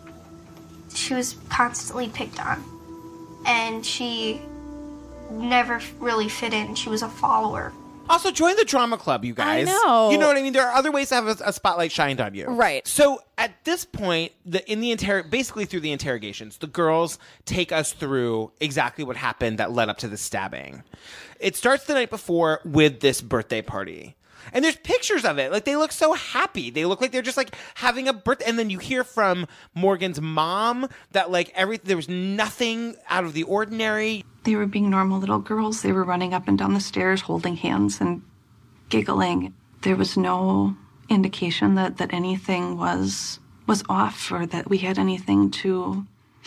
she was constantly picked on and she never really fit in. She was a follower. Also, join the drama club, you guys. I know. You know what I mean? There are other ways to have a, a spotlight shined on you. Right. So at this point, the in the inter- basically through the interrogations, the girls take us through exactly what happened that led up to the stabbing. It starts the night before with this birthday party. And there's pictures of it. Like, they look so happy. They look like they're just, like, having a birthday. And then you hear from Morgan's mom that, like, every there was nothing out of the ordinary. They were being normal little girls. They were running up and down the stairs, holding hands and giggling. There was no indication that, that anything was was off or that we had anything to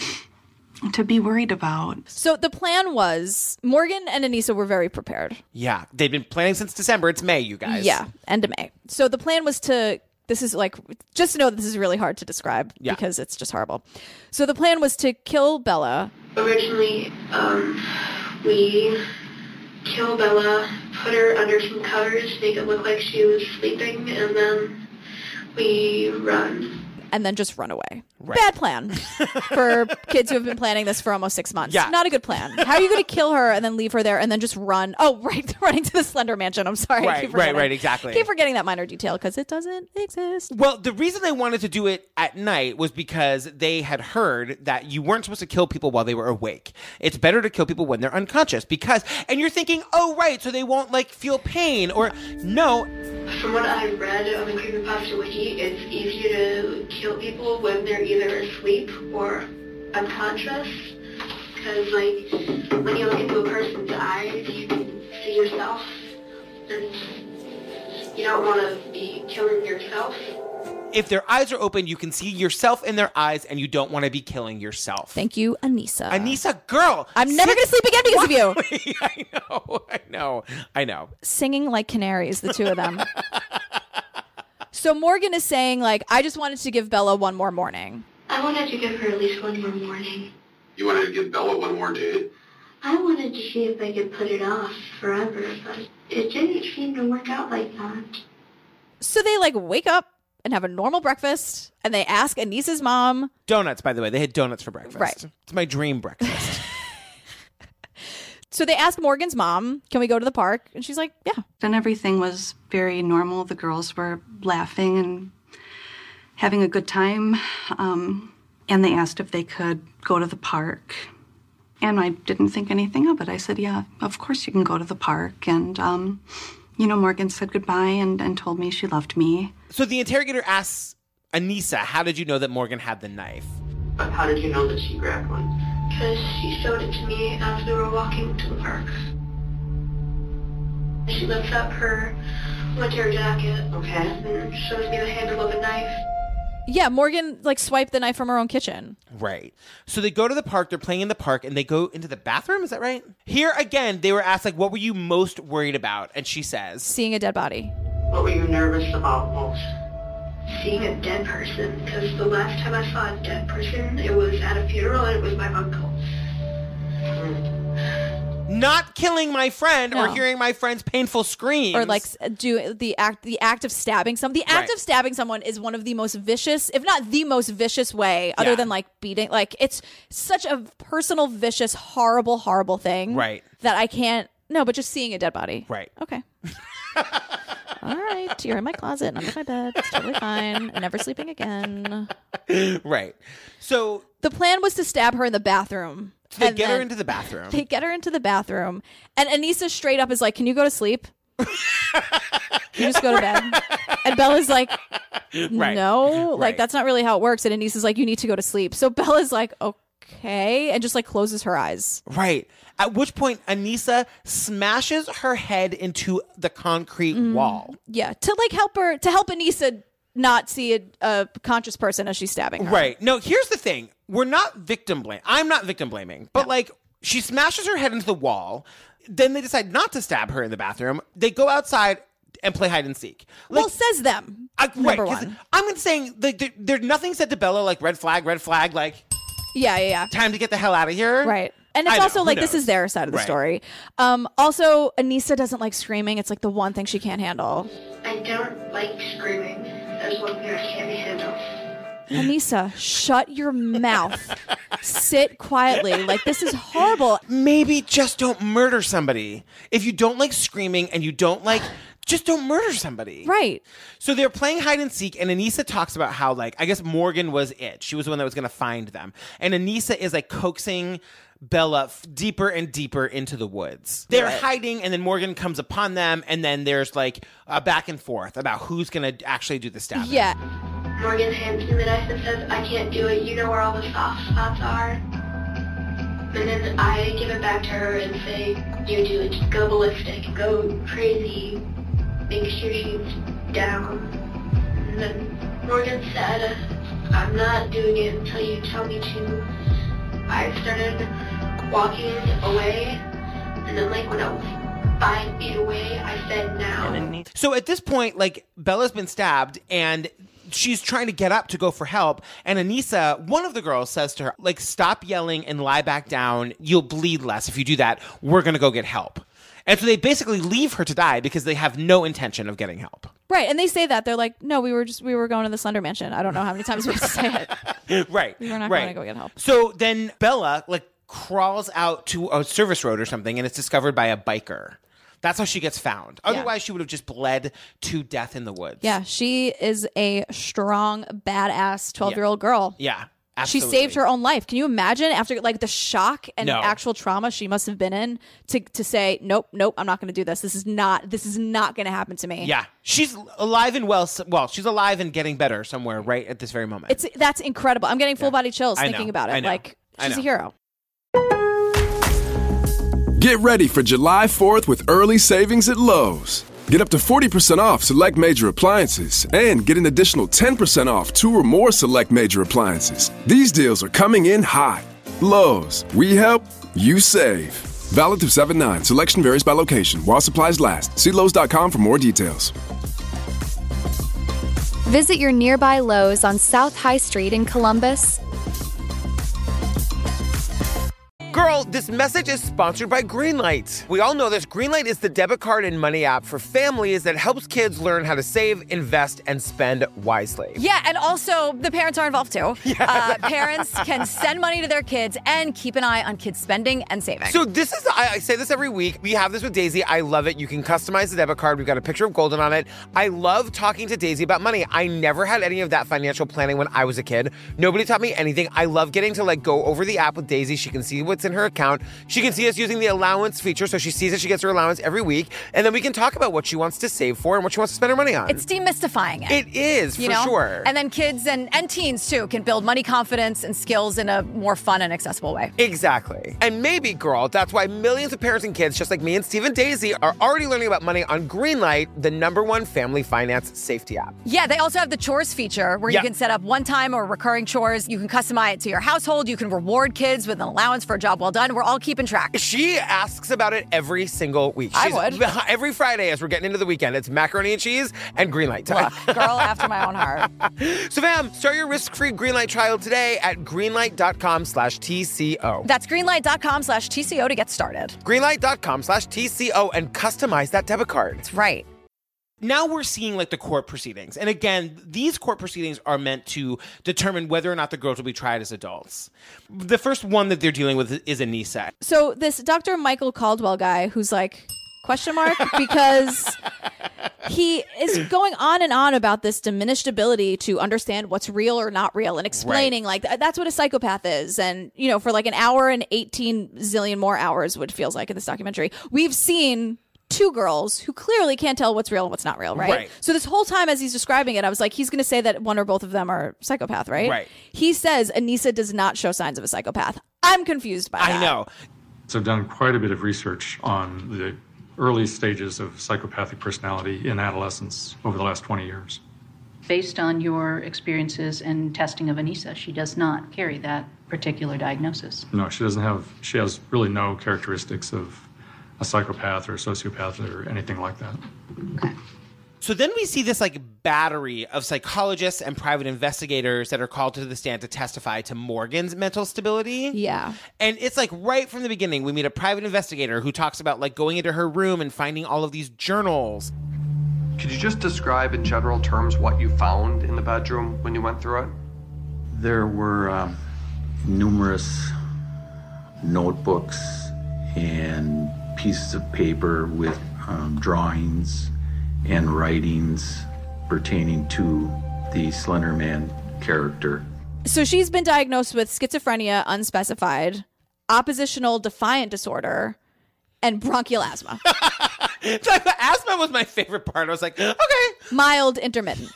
to be worried about. So the plan was, Morgan and Anissa were very prepared. Yeah, they've been planning since December. It's May, you guys. Yeah, end of May. So the plan was to, this is like, just to know that this is really hard to describe Yeah. because it's just horrible. So the plan was to kill Bella. Originally, um, we kill Bella, put her under some covers, make it look like she was sleeping, and then we run. And then just run away. Right. Bad plan for kids who have been planning this for almost six months. Yeah. Not a good plan. How are you going to kill her and then leave her there and then just run? Oh, right. Running to the Slender Mansion. I'm sorry. I Right, keep right, forgetting. right, exactly. Keep forgetting that minor detail because it doesn't exist. Well, the reason they wanted to do it at night was because they had heard that you weren't supposed to kill people while they were awake. It's better to kill people when they're unconscious because, and you're thinking, oh, right, so they won't, like, feel pain or no. From what I read on the Creepypasta Wiki, it's easier to kill people when they're either asleep or unconscious. Because, like, when you look into a person's eyes, you can see yourself. And you don't want to be killing yourself. If their eyes are open, you can see yourself in their eyes and you don't want to be killing yourself. Thank you, Anissa. Anissa, girl. I'm never going to sleep again because of you. I know, I know, I know. Singing like canaries, the two of them. So Morgan is saying, like, I just wanted to give Bella one more morning. I wanted to give her at least one more morning. You wanted to give Bella one more day? I wanted to see if I could put it off forever, but it didn't seem to work out like that. So they, like, wake up and have a normal breakfast, and they ask Anissa's mom. Donuts, by the way. They had donuts for breakfast. Right. It's my dream breakfast. So they ask Morgan's mom, can we go to the park? And she's like, yeah. And everything was very normal. The girls were laughing and having a good time. Um, and they asked if they could go to the park. And I didn't think anything of it. I said, yeah, of course you can go to the park. And, um, you know, Morgan said goodbye and, and told me she loved me. So the interrogator asks Anissa, how did you know that Morgan had the knife? But how did you know that she grabbed one? Because she showed it to me as we were walking to the park. She lifts up her winter jacket Okay. and shows me the handle of a knife. Yeah, Morgan, like, swiped the knife from her own kitchen. Right. So they go to the park, they're playing in the park, and they go into the bathroom, is that right? Here, again, they were asked, like, what were you most worried about? And she says... Seeing a dead body. What were you nervous about most? Seeing a dead person, because the last time I saw a dead person, it was at a funeral and it was my uncle. not killing my friend No. or hearing my friend's painful screams. Or like s- do the act the act of stabbing some the act Right. of stabbing someone is one of the most vicious, if not the most vicious way, other Yeah. than like beating. Like it's such a personal, vicious, horrible, horrible thing. Right. That I can't. No, but just seeing a dead body. Right. Okay. All right, you're in my closet and under my bed. It's totally fine. I'm never sleeping again. Right. So the plan was to stab her in the bathroom. So they and get her then into the bathroom. They get her into the bathroom, and Anissa straight up is like, "Can you go to sleep? Can you just go to bed?" And Bella's like, Right. "No, like Right. that's not really how it works." And Anissa's like, "You need to go to sleep." So Bella's like, "Okay," and just like closes her eyes. Right. At which point, Anissa smashes her head into the concrete Mm. wall. Yeah, to like help her to help Anissa not see a, a conscious person as she's stabbing her. Right. No, here's the thing. We're not victim blame. I'm not victim blaming. But like she smashes her head into the wall. Then they decide not to stab her in the bathroom. They go outside and play hide and seek. Like, well, says them. I, right, number 'cause one. I'm saying like, there, there's nothing said to Bella like red flag, red flag, like Yeah, yeah, yeah. time to get the hell out of here. Right. And it's I know, also who like this knows? is their side of the Right. story. Um, also, Anissa doesn't like screaming. It's like the one thing she can't handle. I don't like screaming. That's one thing I can't handle. Anissa, shut your mouth. Sit quietly. Like, this is horrible. Maybe just don't murder somebody. If you don't like screaming and you don't like, just don't murder somebody. Right. So they're playing hide and seek, and Anissa talks about how, like, I guess Morgan was it. She was the one that was going to find them. And Anissa is, like, coaxing Bella f- deeper and deeper into the woods. They're Right. hiding, and then Morgan comes upon them, and then there's, like, a back and forth about who's going to actually do the stabbing. Yeah. Morgan hands me the knife and says, I can't do it. You know where all the soft spots are. And then I give it back to her and say, you do it. Just go ballistic. Go crazy. Make sure she's down. And then Morgan said, I'm not doing it until you tell me to. I started walking away. And then like when I was five feet away, I said now. So at this point, like, Bella's been stabbed, and she's trying to get up to go for help. And Anissa, one of the girls, says to her, like, stop yelling and lie back down. You'll bleed less if you do that. We're going to go get help. And so they basically leave her to die because they have no intention of getting help. Right. And they say that. They're like, no, we were just, we were going to the Slender Mansion. I don't know how many times we have to say it. Right. We were not right. going to go get help. So then Bella, like, crawls out to a service road or something, and it's discovered by a biker. That's how she gets found. Otherwise, she would have just bled to death in the woods. Yeah. She is a strong, badass twelve-year-old girl. Yeah. She Absolutely. saved her own life. Can you imagine after like the shock and No. actual trauma she must have been in to to say, nope, nope, I'm not going to do this. This is not this is not going to happen to me. Yeah. She's alive and well. Well, she's alive and getting better somewhere right at this very moment. It's that's incredible. I'm getting full body chills I thinking know. about I it. know. Like I she's a know. hero. Get ready for July fourth with early savings at Lowe's. Get up to forty percent off select major appliances and get an additional ten percent off two or more select major appliances. These deals are coming in hot. Lowe's, we help, you save. Valid through seven nine. Selection varies by location. While supplies last. See Lowe's dot com for more details. Visit your nearby Lowe's on South High Street in Columbus. Girl, this message is sponsored by Greenlight. We all know this. Greenlight is the debit card and money app for families that helps kids learn how to save, invest, and spend wisely. Yeah, and also the parents are involved too. Uh, parents can send money to their kids and keep an eye on kids' spending and saving. So this is, I, I say this every week. We have this with Daisy. I love it. You can customize the debit card. We've got a picture of Golden on it. I love talking to Daisy about money. I never had any of that financial planning when I was a kid. Nobody taught me anything. I love getting to like go over the app with Daisy. She can see what's in her account. She can see us using the allowance feature, so she sees that she gets her allowance every week. And then we can talk about what she wants to save for and what she wants to spend her money on. It's demystifying it. It is, you for know? sure. And then kids and, and teens too can build money confidence and skills in a more fun and accessible way. Exactly. And maybe, girl, that's why millions of parents and kids, just like me and Steve and Daisy, are already learning about money on Greenlight, the number one family finance safety app. Yeah, they also have the chores feature where Yeah. you can set up one-time or recurring chores. You can customize it to your household. You can reward kids with an allowance for a job well Well done. We're all keeping track. She asks about it every single week. I She's, would. Every Friday as we're getting into the weekend, it's macaroni and cheese and green light time. Look, girl after my own heart. So, fam, start your risk-free Greenlight trial today at greenlight.com slash TCO. That's greenlight.com slash TCO to get started. Greenlight.com slash TCO and customize that debit card. That's right. Now we're seeing like the court proceedings. And again, these court proceedings are meant to determine whether or not the girls will be tried as adults. The first one that they're dealing with is Anissa. So this Doctor Michael Caldwell guy who's like, question mark, because he is going on and on about this diminished ability to understand what's real or not real and explaining Right. like th- that's what a psychopath is. And, you know, for like an hour and eighteen zillion more hours, what it feels like in this documentary, we've seen two girls who clearly can't tell what's real and what's not real, right? Right. So this whole time as he's describing it, I was like, he's going to say that one or both of them are psychopath, right? Right. He says Anissa does not show signs of a psychopath. I'm confused by that. I know. So I've done quite a bit of research on the early stages of psychopathic personality in adolescence over the last twenty years. Based on your experiences and testing of Anissa, she does not carry that particular diagnosis. No, she doesn't have, she has really no characteristics of a psychopath or a sociopath or anything like that. So then we see this like battery of psychologists and private investigators that are called to the stand to testify to Morgan's mental stability. Yeah. And it's like right from the beginning, we meet a private investigator who talks about like going into her room and finding all of these journals. Could you just describe in general terms what you found in the bedroom when you went through it? There were um, numerous notebooks and pieces of paper with um, drawings and writings pertaining to the Slender Man character. So she's been diagnosed with schizophrenia unspecified, oppositional defiant disorder, and bronchial asthma. The asthma was my favorite part. I was like, okay. Mild intermittent.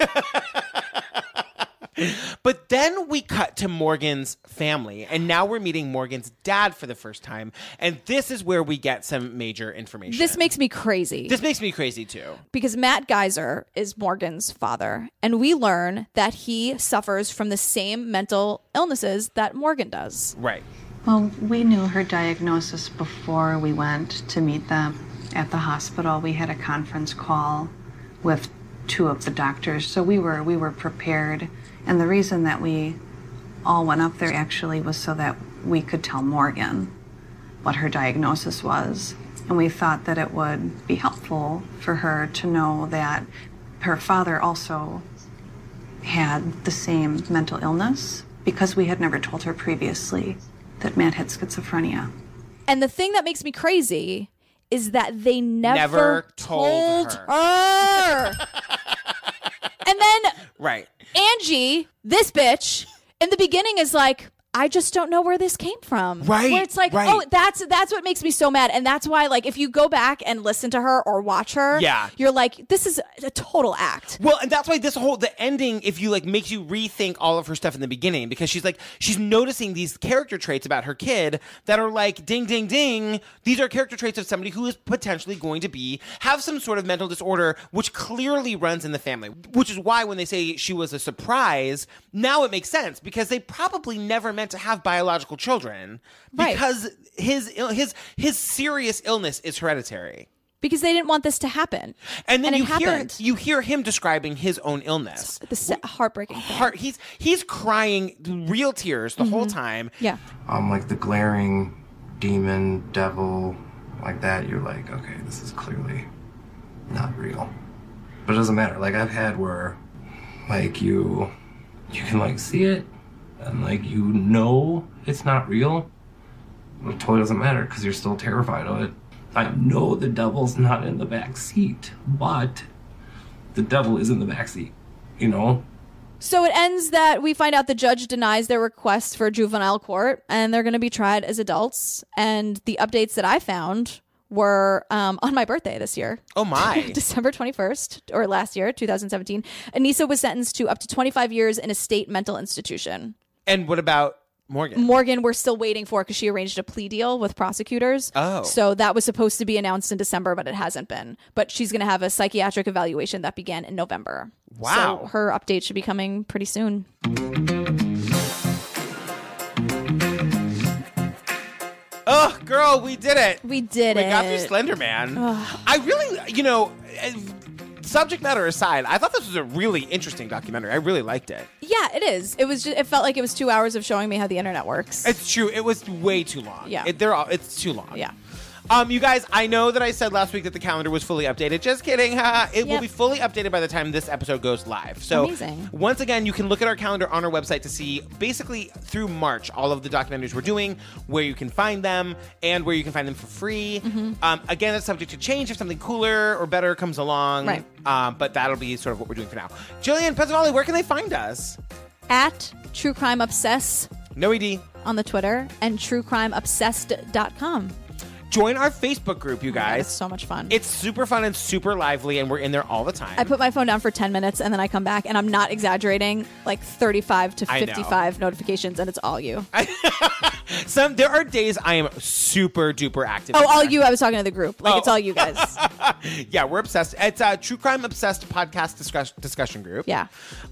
But then we cut to Morgan's family, and now we're meeting Morgan's dad for the first time, and this is where we get some major information. This makes me crazy. This makes me crazy, too. Because Matt Geiser is Morgan's father, and we learn that he suffers from the same mental illnesses that Morgan does. Right. Well, we knew her diagnosis before we went to meet them at the hospital. We had a conference call with two of the doctors, so we were we were prepared. And the reason that we all went up there actually was so that we could tell Morgan what her diagnosis was. And we thought that it would be helpful for her to know that her father also had the same mental illness, because we had never told her previously that Matt had schizophrenia. And the thing that makes me crazy is that they never, Never told her. her. And then Right. Angie, this bitch, in the beginning is like, I just don't know where this came from. Right, Where it's like, right. oh, that's that's what makes me so mad. And that's why, like, if you go back and listen to her or watch her, Yeah. you're like, this is a total act. Well, and that's why this whole, the ending, if you like, makes you rethink all of her stuff in the beginning, because she's like, she's noticing these character traits about her kid that are like, ding, ding, ding. These are character traits of somebody who is potentially going to be, have some sort of mental disorder, which clearly runs in the family, which is why when they say she was a surprise, now it makes sense, because they probably never meant to have biological children, Right. because his, ill- his, his serious illness is hereditary. Because they didn't want this to happen. And then And you it hear happened. you hear him describing his own illness. The sa- heartbreaking thing. Heart, he's he's crying real tears the whole time. Yeah. Um, like the glaring demon, devil, like that, you're like, okay, this is clearly not real. But it doesn't matter. Like I've had where, like you, you can like see it, and like you know it's not real. But it totally doesn't matter because you're still terrified of it. I know the devil's not in the back seat, but the devil is in the back seat, you know? So it ends that we find out the judge denies their request for juvenile court, and they're going to be tried as adults. And the updates that I found were um, on my birthday this year. Oh my. December twenty-first, or last year, two thousand seventeen. Anissa was sentenced to up to twenty-five years in a state mental institution. And what about Morgan? Morgan, we're still waiting for, because she arranged a plea deal with prosecutors. Oh. So that was supposed to be announced in December, but it hasn't been. But she's going to have a psychiatric evaluation that began in November. Wow. So her update should be coming pretty soon. Oh, girl, we did it. We did we it. We got through Slender Man. I really, you know, subject matter aside, I thought this was a really interesting documentary. I really liked it. Yeah, it is. It was. Just, it felt like it was two hours of showing me how the internet works. It's true. It was way too long. Yeah. It, they're all, it's too long. Yeah. Um, you guys, I know that I said last week that the calendar was fully updated. Just kidding. It yep. will be fully updated by the time this episode goes live. So Amazing. Once again, you can look at our calendar on our website to see basically through March all of the documentaries we're doing, where you can find them, and where you can find them for free. Mm-hmm. Um, again, it's subject to change if something cooler or better comes along. Right. Um, but that'll be sort of what we're doing for now. Jillian Pezzavali, where can they find us? At True Crime Obsess. No E D. On the Twitter, and true crime obsessed dot com. Join our Facebook group, you guys. Oh, it's so much fun. It's super fun and super lively, and we're in there all the time. I put my phone down for ten minutes, and then I come back, and I'm not exaggerating, like thirty-five to fifty-five notifications, and it's all you. Some There are days I am super duper active. Oh, all you. I was talking to the group. Like, oh. It's all you guys. Yeah, we're obsessed. It's a True Crime Obsessed podcast discuss- discussion group. Yeah.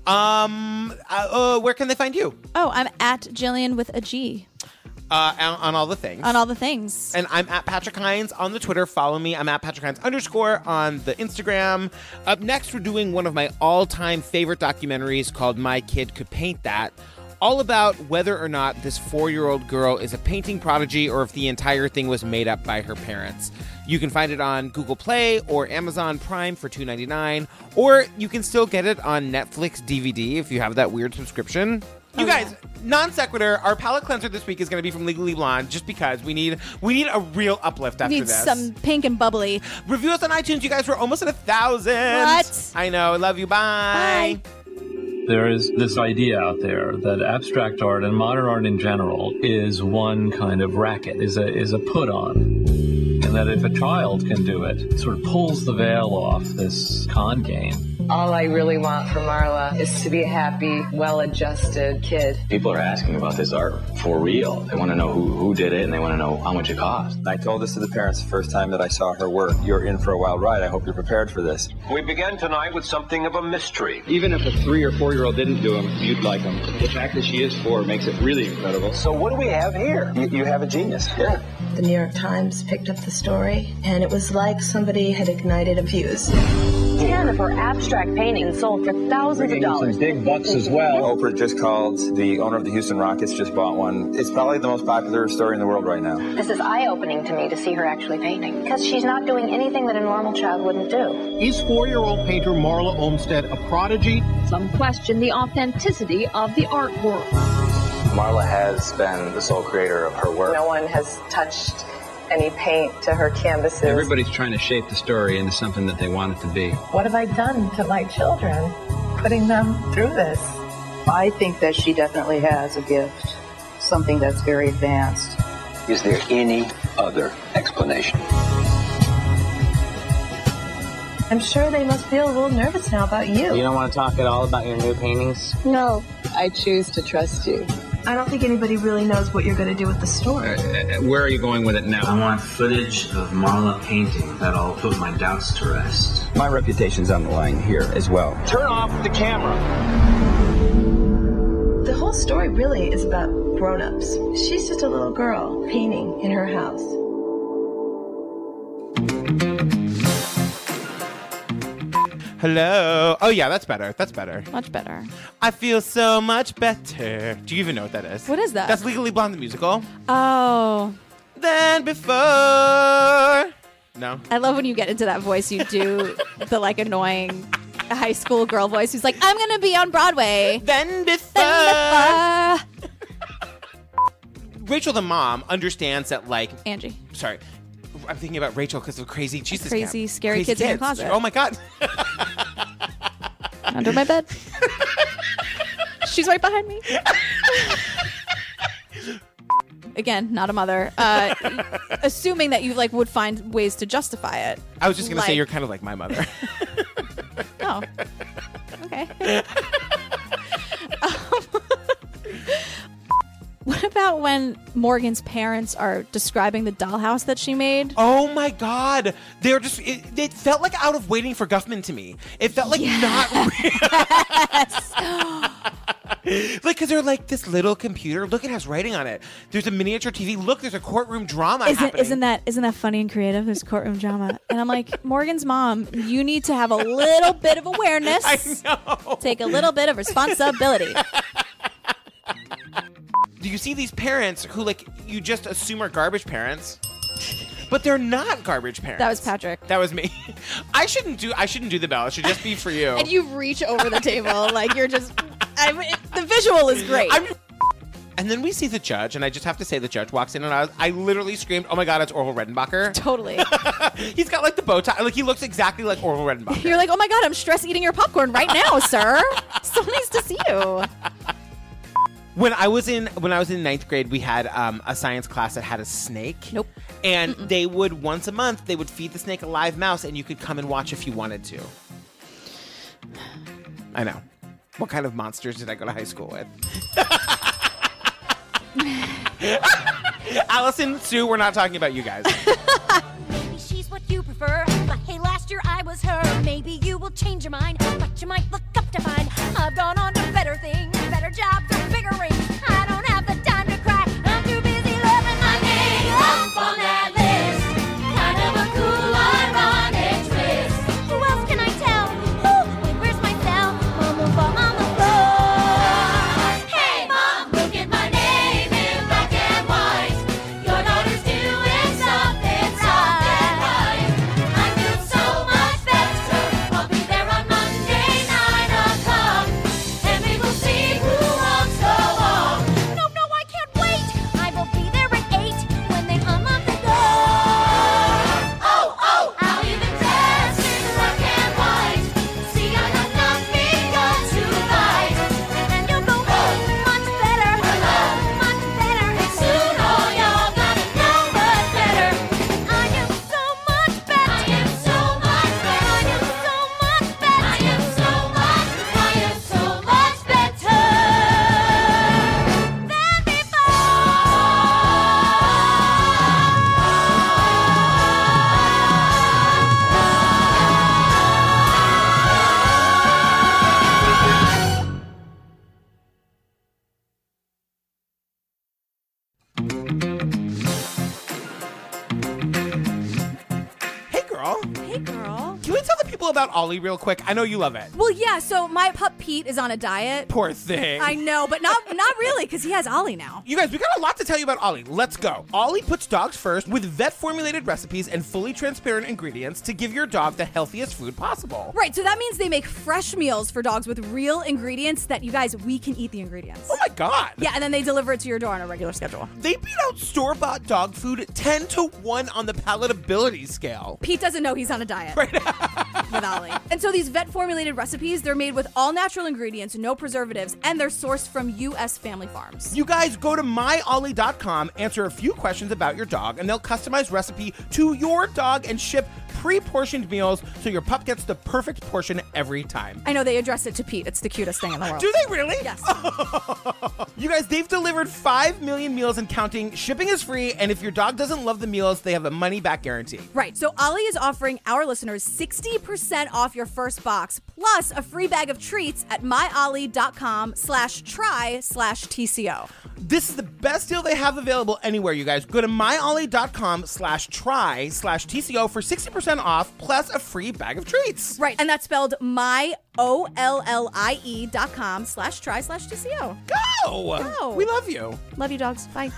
Um. Uh, uh, where can they find you? Oh, I'm at Jillian with a G. Uh, on, on all the things. On all the things. And I'm at Patrick Hines on the Twitter. Follow me. I'm at Patrick Hines underscore on the Instagram. Up next, we're doing one of my all-time favorite documentaries called My Kid Could Paint That. All about whether or not this four-year-old girl is a painting prodigy or if the entire thing was made up by her parents. You can find it on Google Play or Amazon Prime for two dollars and ninety-nine cents. Or you can still get it on Netflix D V D if you have that weird subscription. You oh, guys, yeah. non sequitur, our palate cleanser this week is going to be from Legally Blonde, just because we need we need a real uplift after need this. Some pink and bubbly. Review us on iTunes, you guys. We're almost at a thousand. What? I know. I love you. Bye. Bye. There is this idea out there that abstract art and modern art in general is one kind of racket, is a is a put on. And that if a child can do it, it sort of pulls the veil off this con game. All I really want for Marla is to be a happy, well-adjusted kid. People are asking about this art for real. They want to know who, who did it, and they want to know how much it cost. I told this to the parents the first time that I saw her work. You're in for a wild ride. I hope you're prepared for this. We begin tonight with something of a mystery. Even if a three or four-year-old didn't do them, you'd like them. The fact that she is four makes it really incredible. So what do we have here? You, you have a genius. Yeah. The New York Times picked up the story, and it was like somebody had ignited a fuse. Ten of her abstract paintings sold for thousands of dollars. Some big bucks as well. Oprah just called. The owner of the Houston Rockets just bought one. It's probably the most popular story in the world right now. This is eye-opening to me to see her actually painting, because she's not doing anything that a normal child wouldn't do. Is four-year-old painter Marla Olmsted a prodigy? Some question the authenticity of the artwork. Marla has been the sole creator of her work. No one has touched any paint to her canvases. Everybody's trying to shape the story into something that they want it to be. What have I done to my children, putting them through this? I think that she definitely has a gift, something that's very advanced. Is there any other explanation? I'm sure they must feel a little nervous now about you. You don't want to talk at all about your new paintings? No. I choose to trust you. I don't think anybody really knows what you're going to do with the story. Uh, where are you going with it now? I want footage of Marla painting. That'll put my doubts to rest. My reputation's on the line here as well. Turn off the camera. The whole story really is about grown-ups. She's just a little girl painting in her house. Hello. Oh, yeah, that's better. That's better. Much better. I feel so much better. Do you even know what that is? What is that? That's Legally Blonde, the musical. Oh. Than before. No. I love when you get into that voice. You do the, like, annoying high school girl voice who's like, I'm going to be on Broadway. Than before. Than before. Rachel, the mom, understands that, like... Angie. Sorry. I'm thinking about Rachel because of Crazy Jesus Crazy, Camp. scary Crazy kids, in your closet. Oh, my God. Under my bed. She's right behind me. Again, not a mother. Uh, assuming that you like would find ways to justify it. I was just going like... to say you're kind of like my mother. Oh. Okay. um, What about when Morgan's parents are describing the dollhouse that she made? Oh my God. They're just, it, it felt like Out of Waiting for Guffman to me. It felt like yes. not real. Like, because they're like, this little computer, look, it has writing on it. There's a miniature T V. Look, there's a courtroom drama Isn't, happening. isn't that isn't that funny and creative? There's courtroom drama. And I'm like, Morgan's mom, you need to have a little bit of awareness. I know. Take a little bit of responsibility. Do you see these parents who, like, you just assume are garbage parents? But they're not garbage parents. That was Patrick. That was me. I shouldn't do I shouldn't do the bell. It should just be for you. And you reach over the table like you're just I mean, the visual is great. I'm, and then we see the judge, and I just have to say the judge walks in, and I, was, I literally screamed, oh my God, it's Orville Redenbacher. Totally. He's got like the bow tie. Like, he looks exactly like Orville Redenbacher. You're like, oh my God, I'm stress eating your popcorn right now, sir. So nice to see you. When I was in when I was in ninth grade, we had um, a science class that had a snake. Nope. And Mm-mm. they would, once a month, they would feed the snake a live mouse, and you could come and watch if you wanted to. I know. What kind of monsters did I go to high school with? Allison, Sue, we're not talking about you guys. Maybe she's what you prefer, but hey, last year I was her. Maybe you will change your mind, but you might look up to find I've gone on to better things, better jobs, or bigger rings. I don't have the time to cry. I'm too busy loving my name up on that list. Kind of a cool, ironic twist. Who else can I tell? Ooh, wait, where's my cell? Mom will fall on the floor. Hey, Mom, look at my name in black and white. Your daughter's doing something, something right. I feel so much better. I'll be there on Monday, nine o'clock, and we will see who wants to walk. No, no, I can't wait. I will be there at eight when they unlock the door. Oh, oh, I'll even dress in black and white. See, I have nothing got to fight. And you'll go home much better, much better. And soon all y'all gotta know much better. I am so much better. I am so much better. I am so much better. I am so much. I am so much better than Hey, girl. Hey, girl. Can we tell the people about Ollie real quick? I know you love it. Well, yeah, so my pup Pete is on a diet. Poor thing. I know, but not not really, because he has Ollie now. You guys, we got a lot to tell you about Ollie. Let's go. Ollie puts dogs first with vet-formulated recipes and fully transparent ingredients to give your dog the healthiest food possible. Right, so that means they make fresh meals for dogs with real ingredients that, you guys, we can eat the ingredients. Oh my God. Yeah, and then they deliver it to your door on a regular schedule. They beat out store-bought dog food ten to one on the palatability scale. Pete doesn't know he's on a diet with Ollie. And so these vet-formulated recipes, they're made with all natural ingredients, no preservatives, and they're sourced from U S family farms. You guys go to my ollie dot com, answer a few questions about your dog, and they'll customize recipe to your dog and ship pre-portioned meals so your pup gets the perfect portion every time. I know they address it to Pete. It's the cutest thing in the world. Do they really? Yes. You guys, they've delivered five million meals and counting. Shipping is free, and if your dog doesn't love the meals, they have a money-back guarantee. Right, so Ollie is offering our listeners sixty percent off your first box, plus a free bag of treats at my ollie dot com slash try slash T C O. This is the best deal they have available anywhere, you guys. Go to my ollie dot com slash try slash T C O for sixty percent off, plus a free bag of treats. Right, and that's spelled my O L L I E dot com slash try slash T C O. Go! Go! We love you. Love you, dogs. Bye.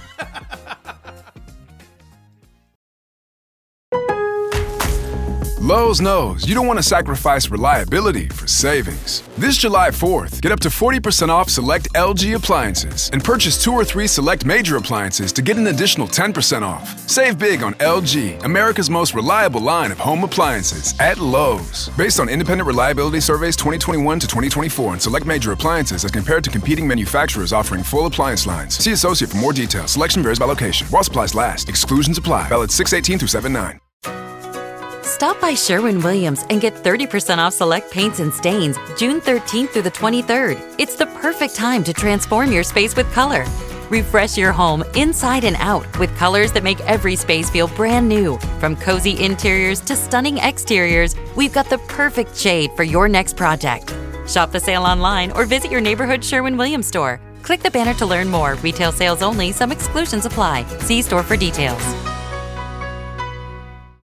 Lowe's knows you don't want to sacrifice reliability for savings. This July fourth, get up to forty percent off select L G appliances and purchase two or three select major appliances to get an additional ten percent off. Save big on L G, America's most reliable line of home appliances at Lowe's. Based on independent reliability surveys twenty twenty-one to twenty twenty-four and select major appliances as compared to competing manufacturers offering full appliance lines. See associate for more details. Selection varies by location. While supplies last. Exclusions apply. Valid six eighteen through seven nine. Stop by Sherwin-Williams and get thirty percent off select paints and stains June thirteenth through the twenty-third. It's the perfect time to transform your space with color. Refresh your home inside and out with colors that make every space feel brand new. From cozy interiors to stunning exteriors, we've got the perfect shade for your next project. Shop the sale online or visit your neighborhood Sherwin-Williams store. Click the banner to learn more. Retail sales only. Some exclusions apply. See store for details.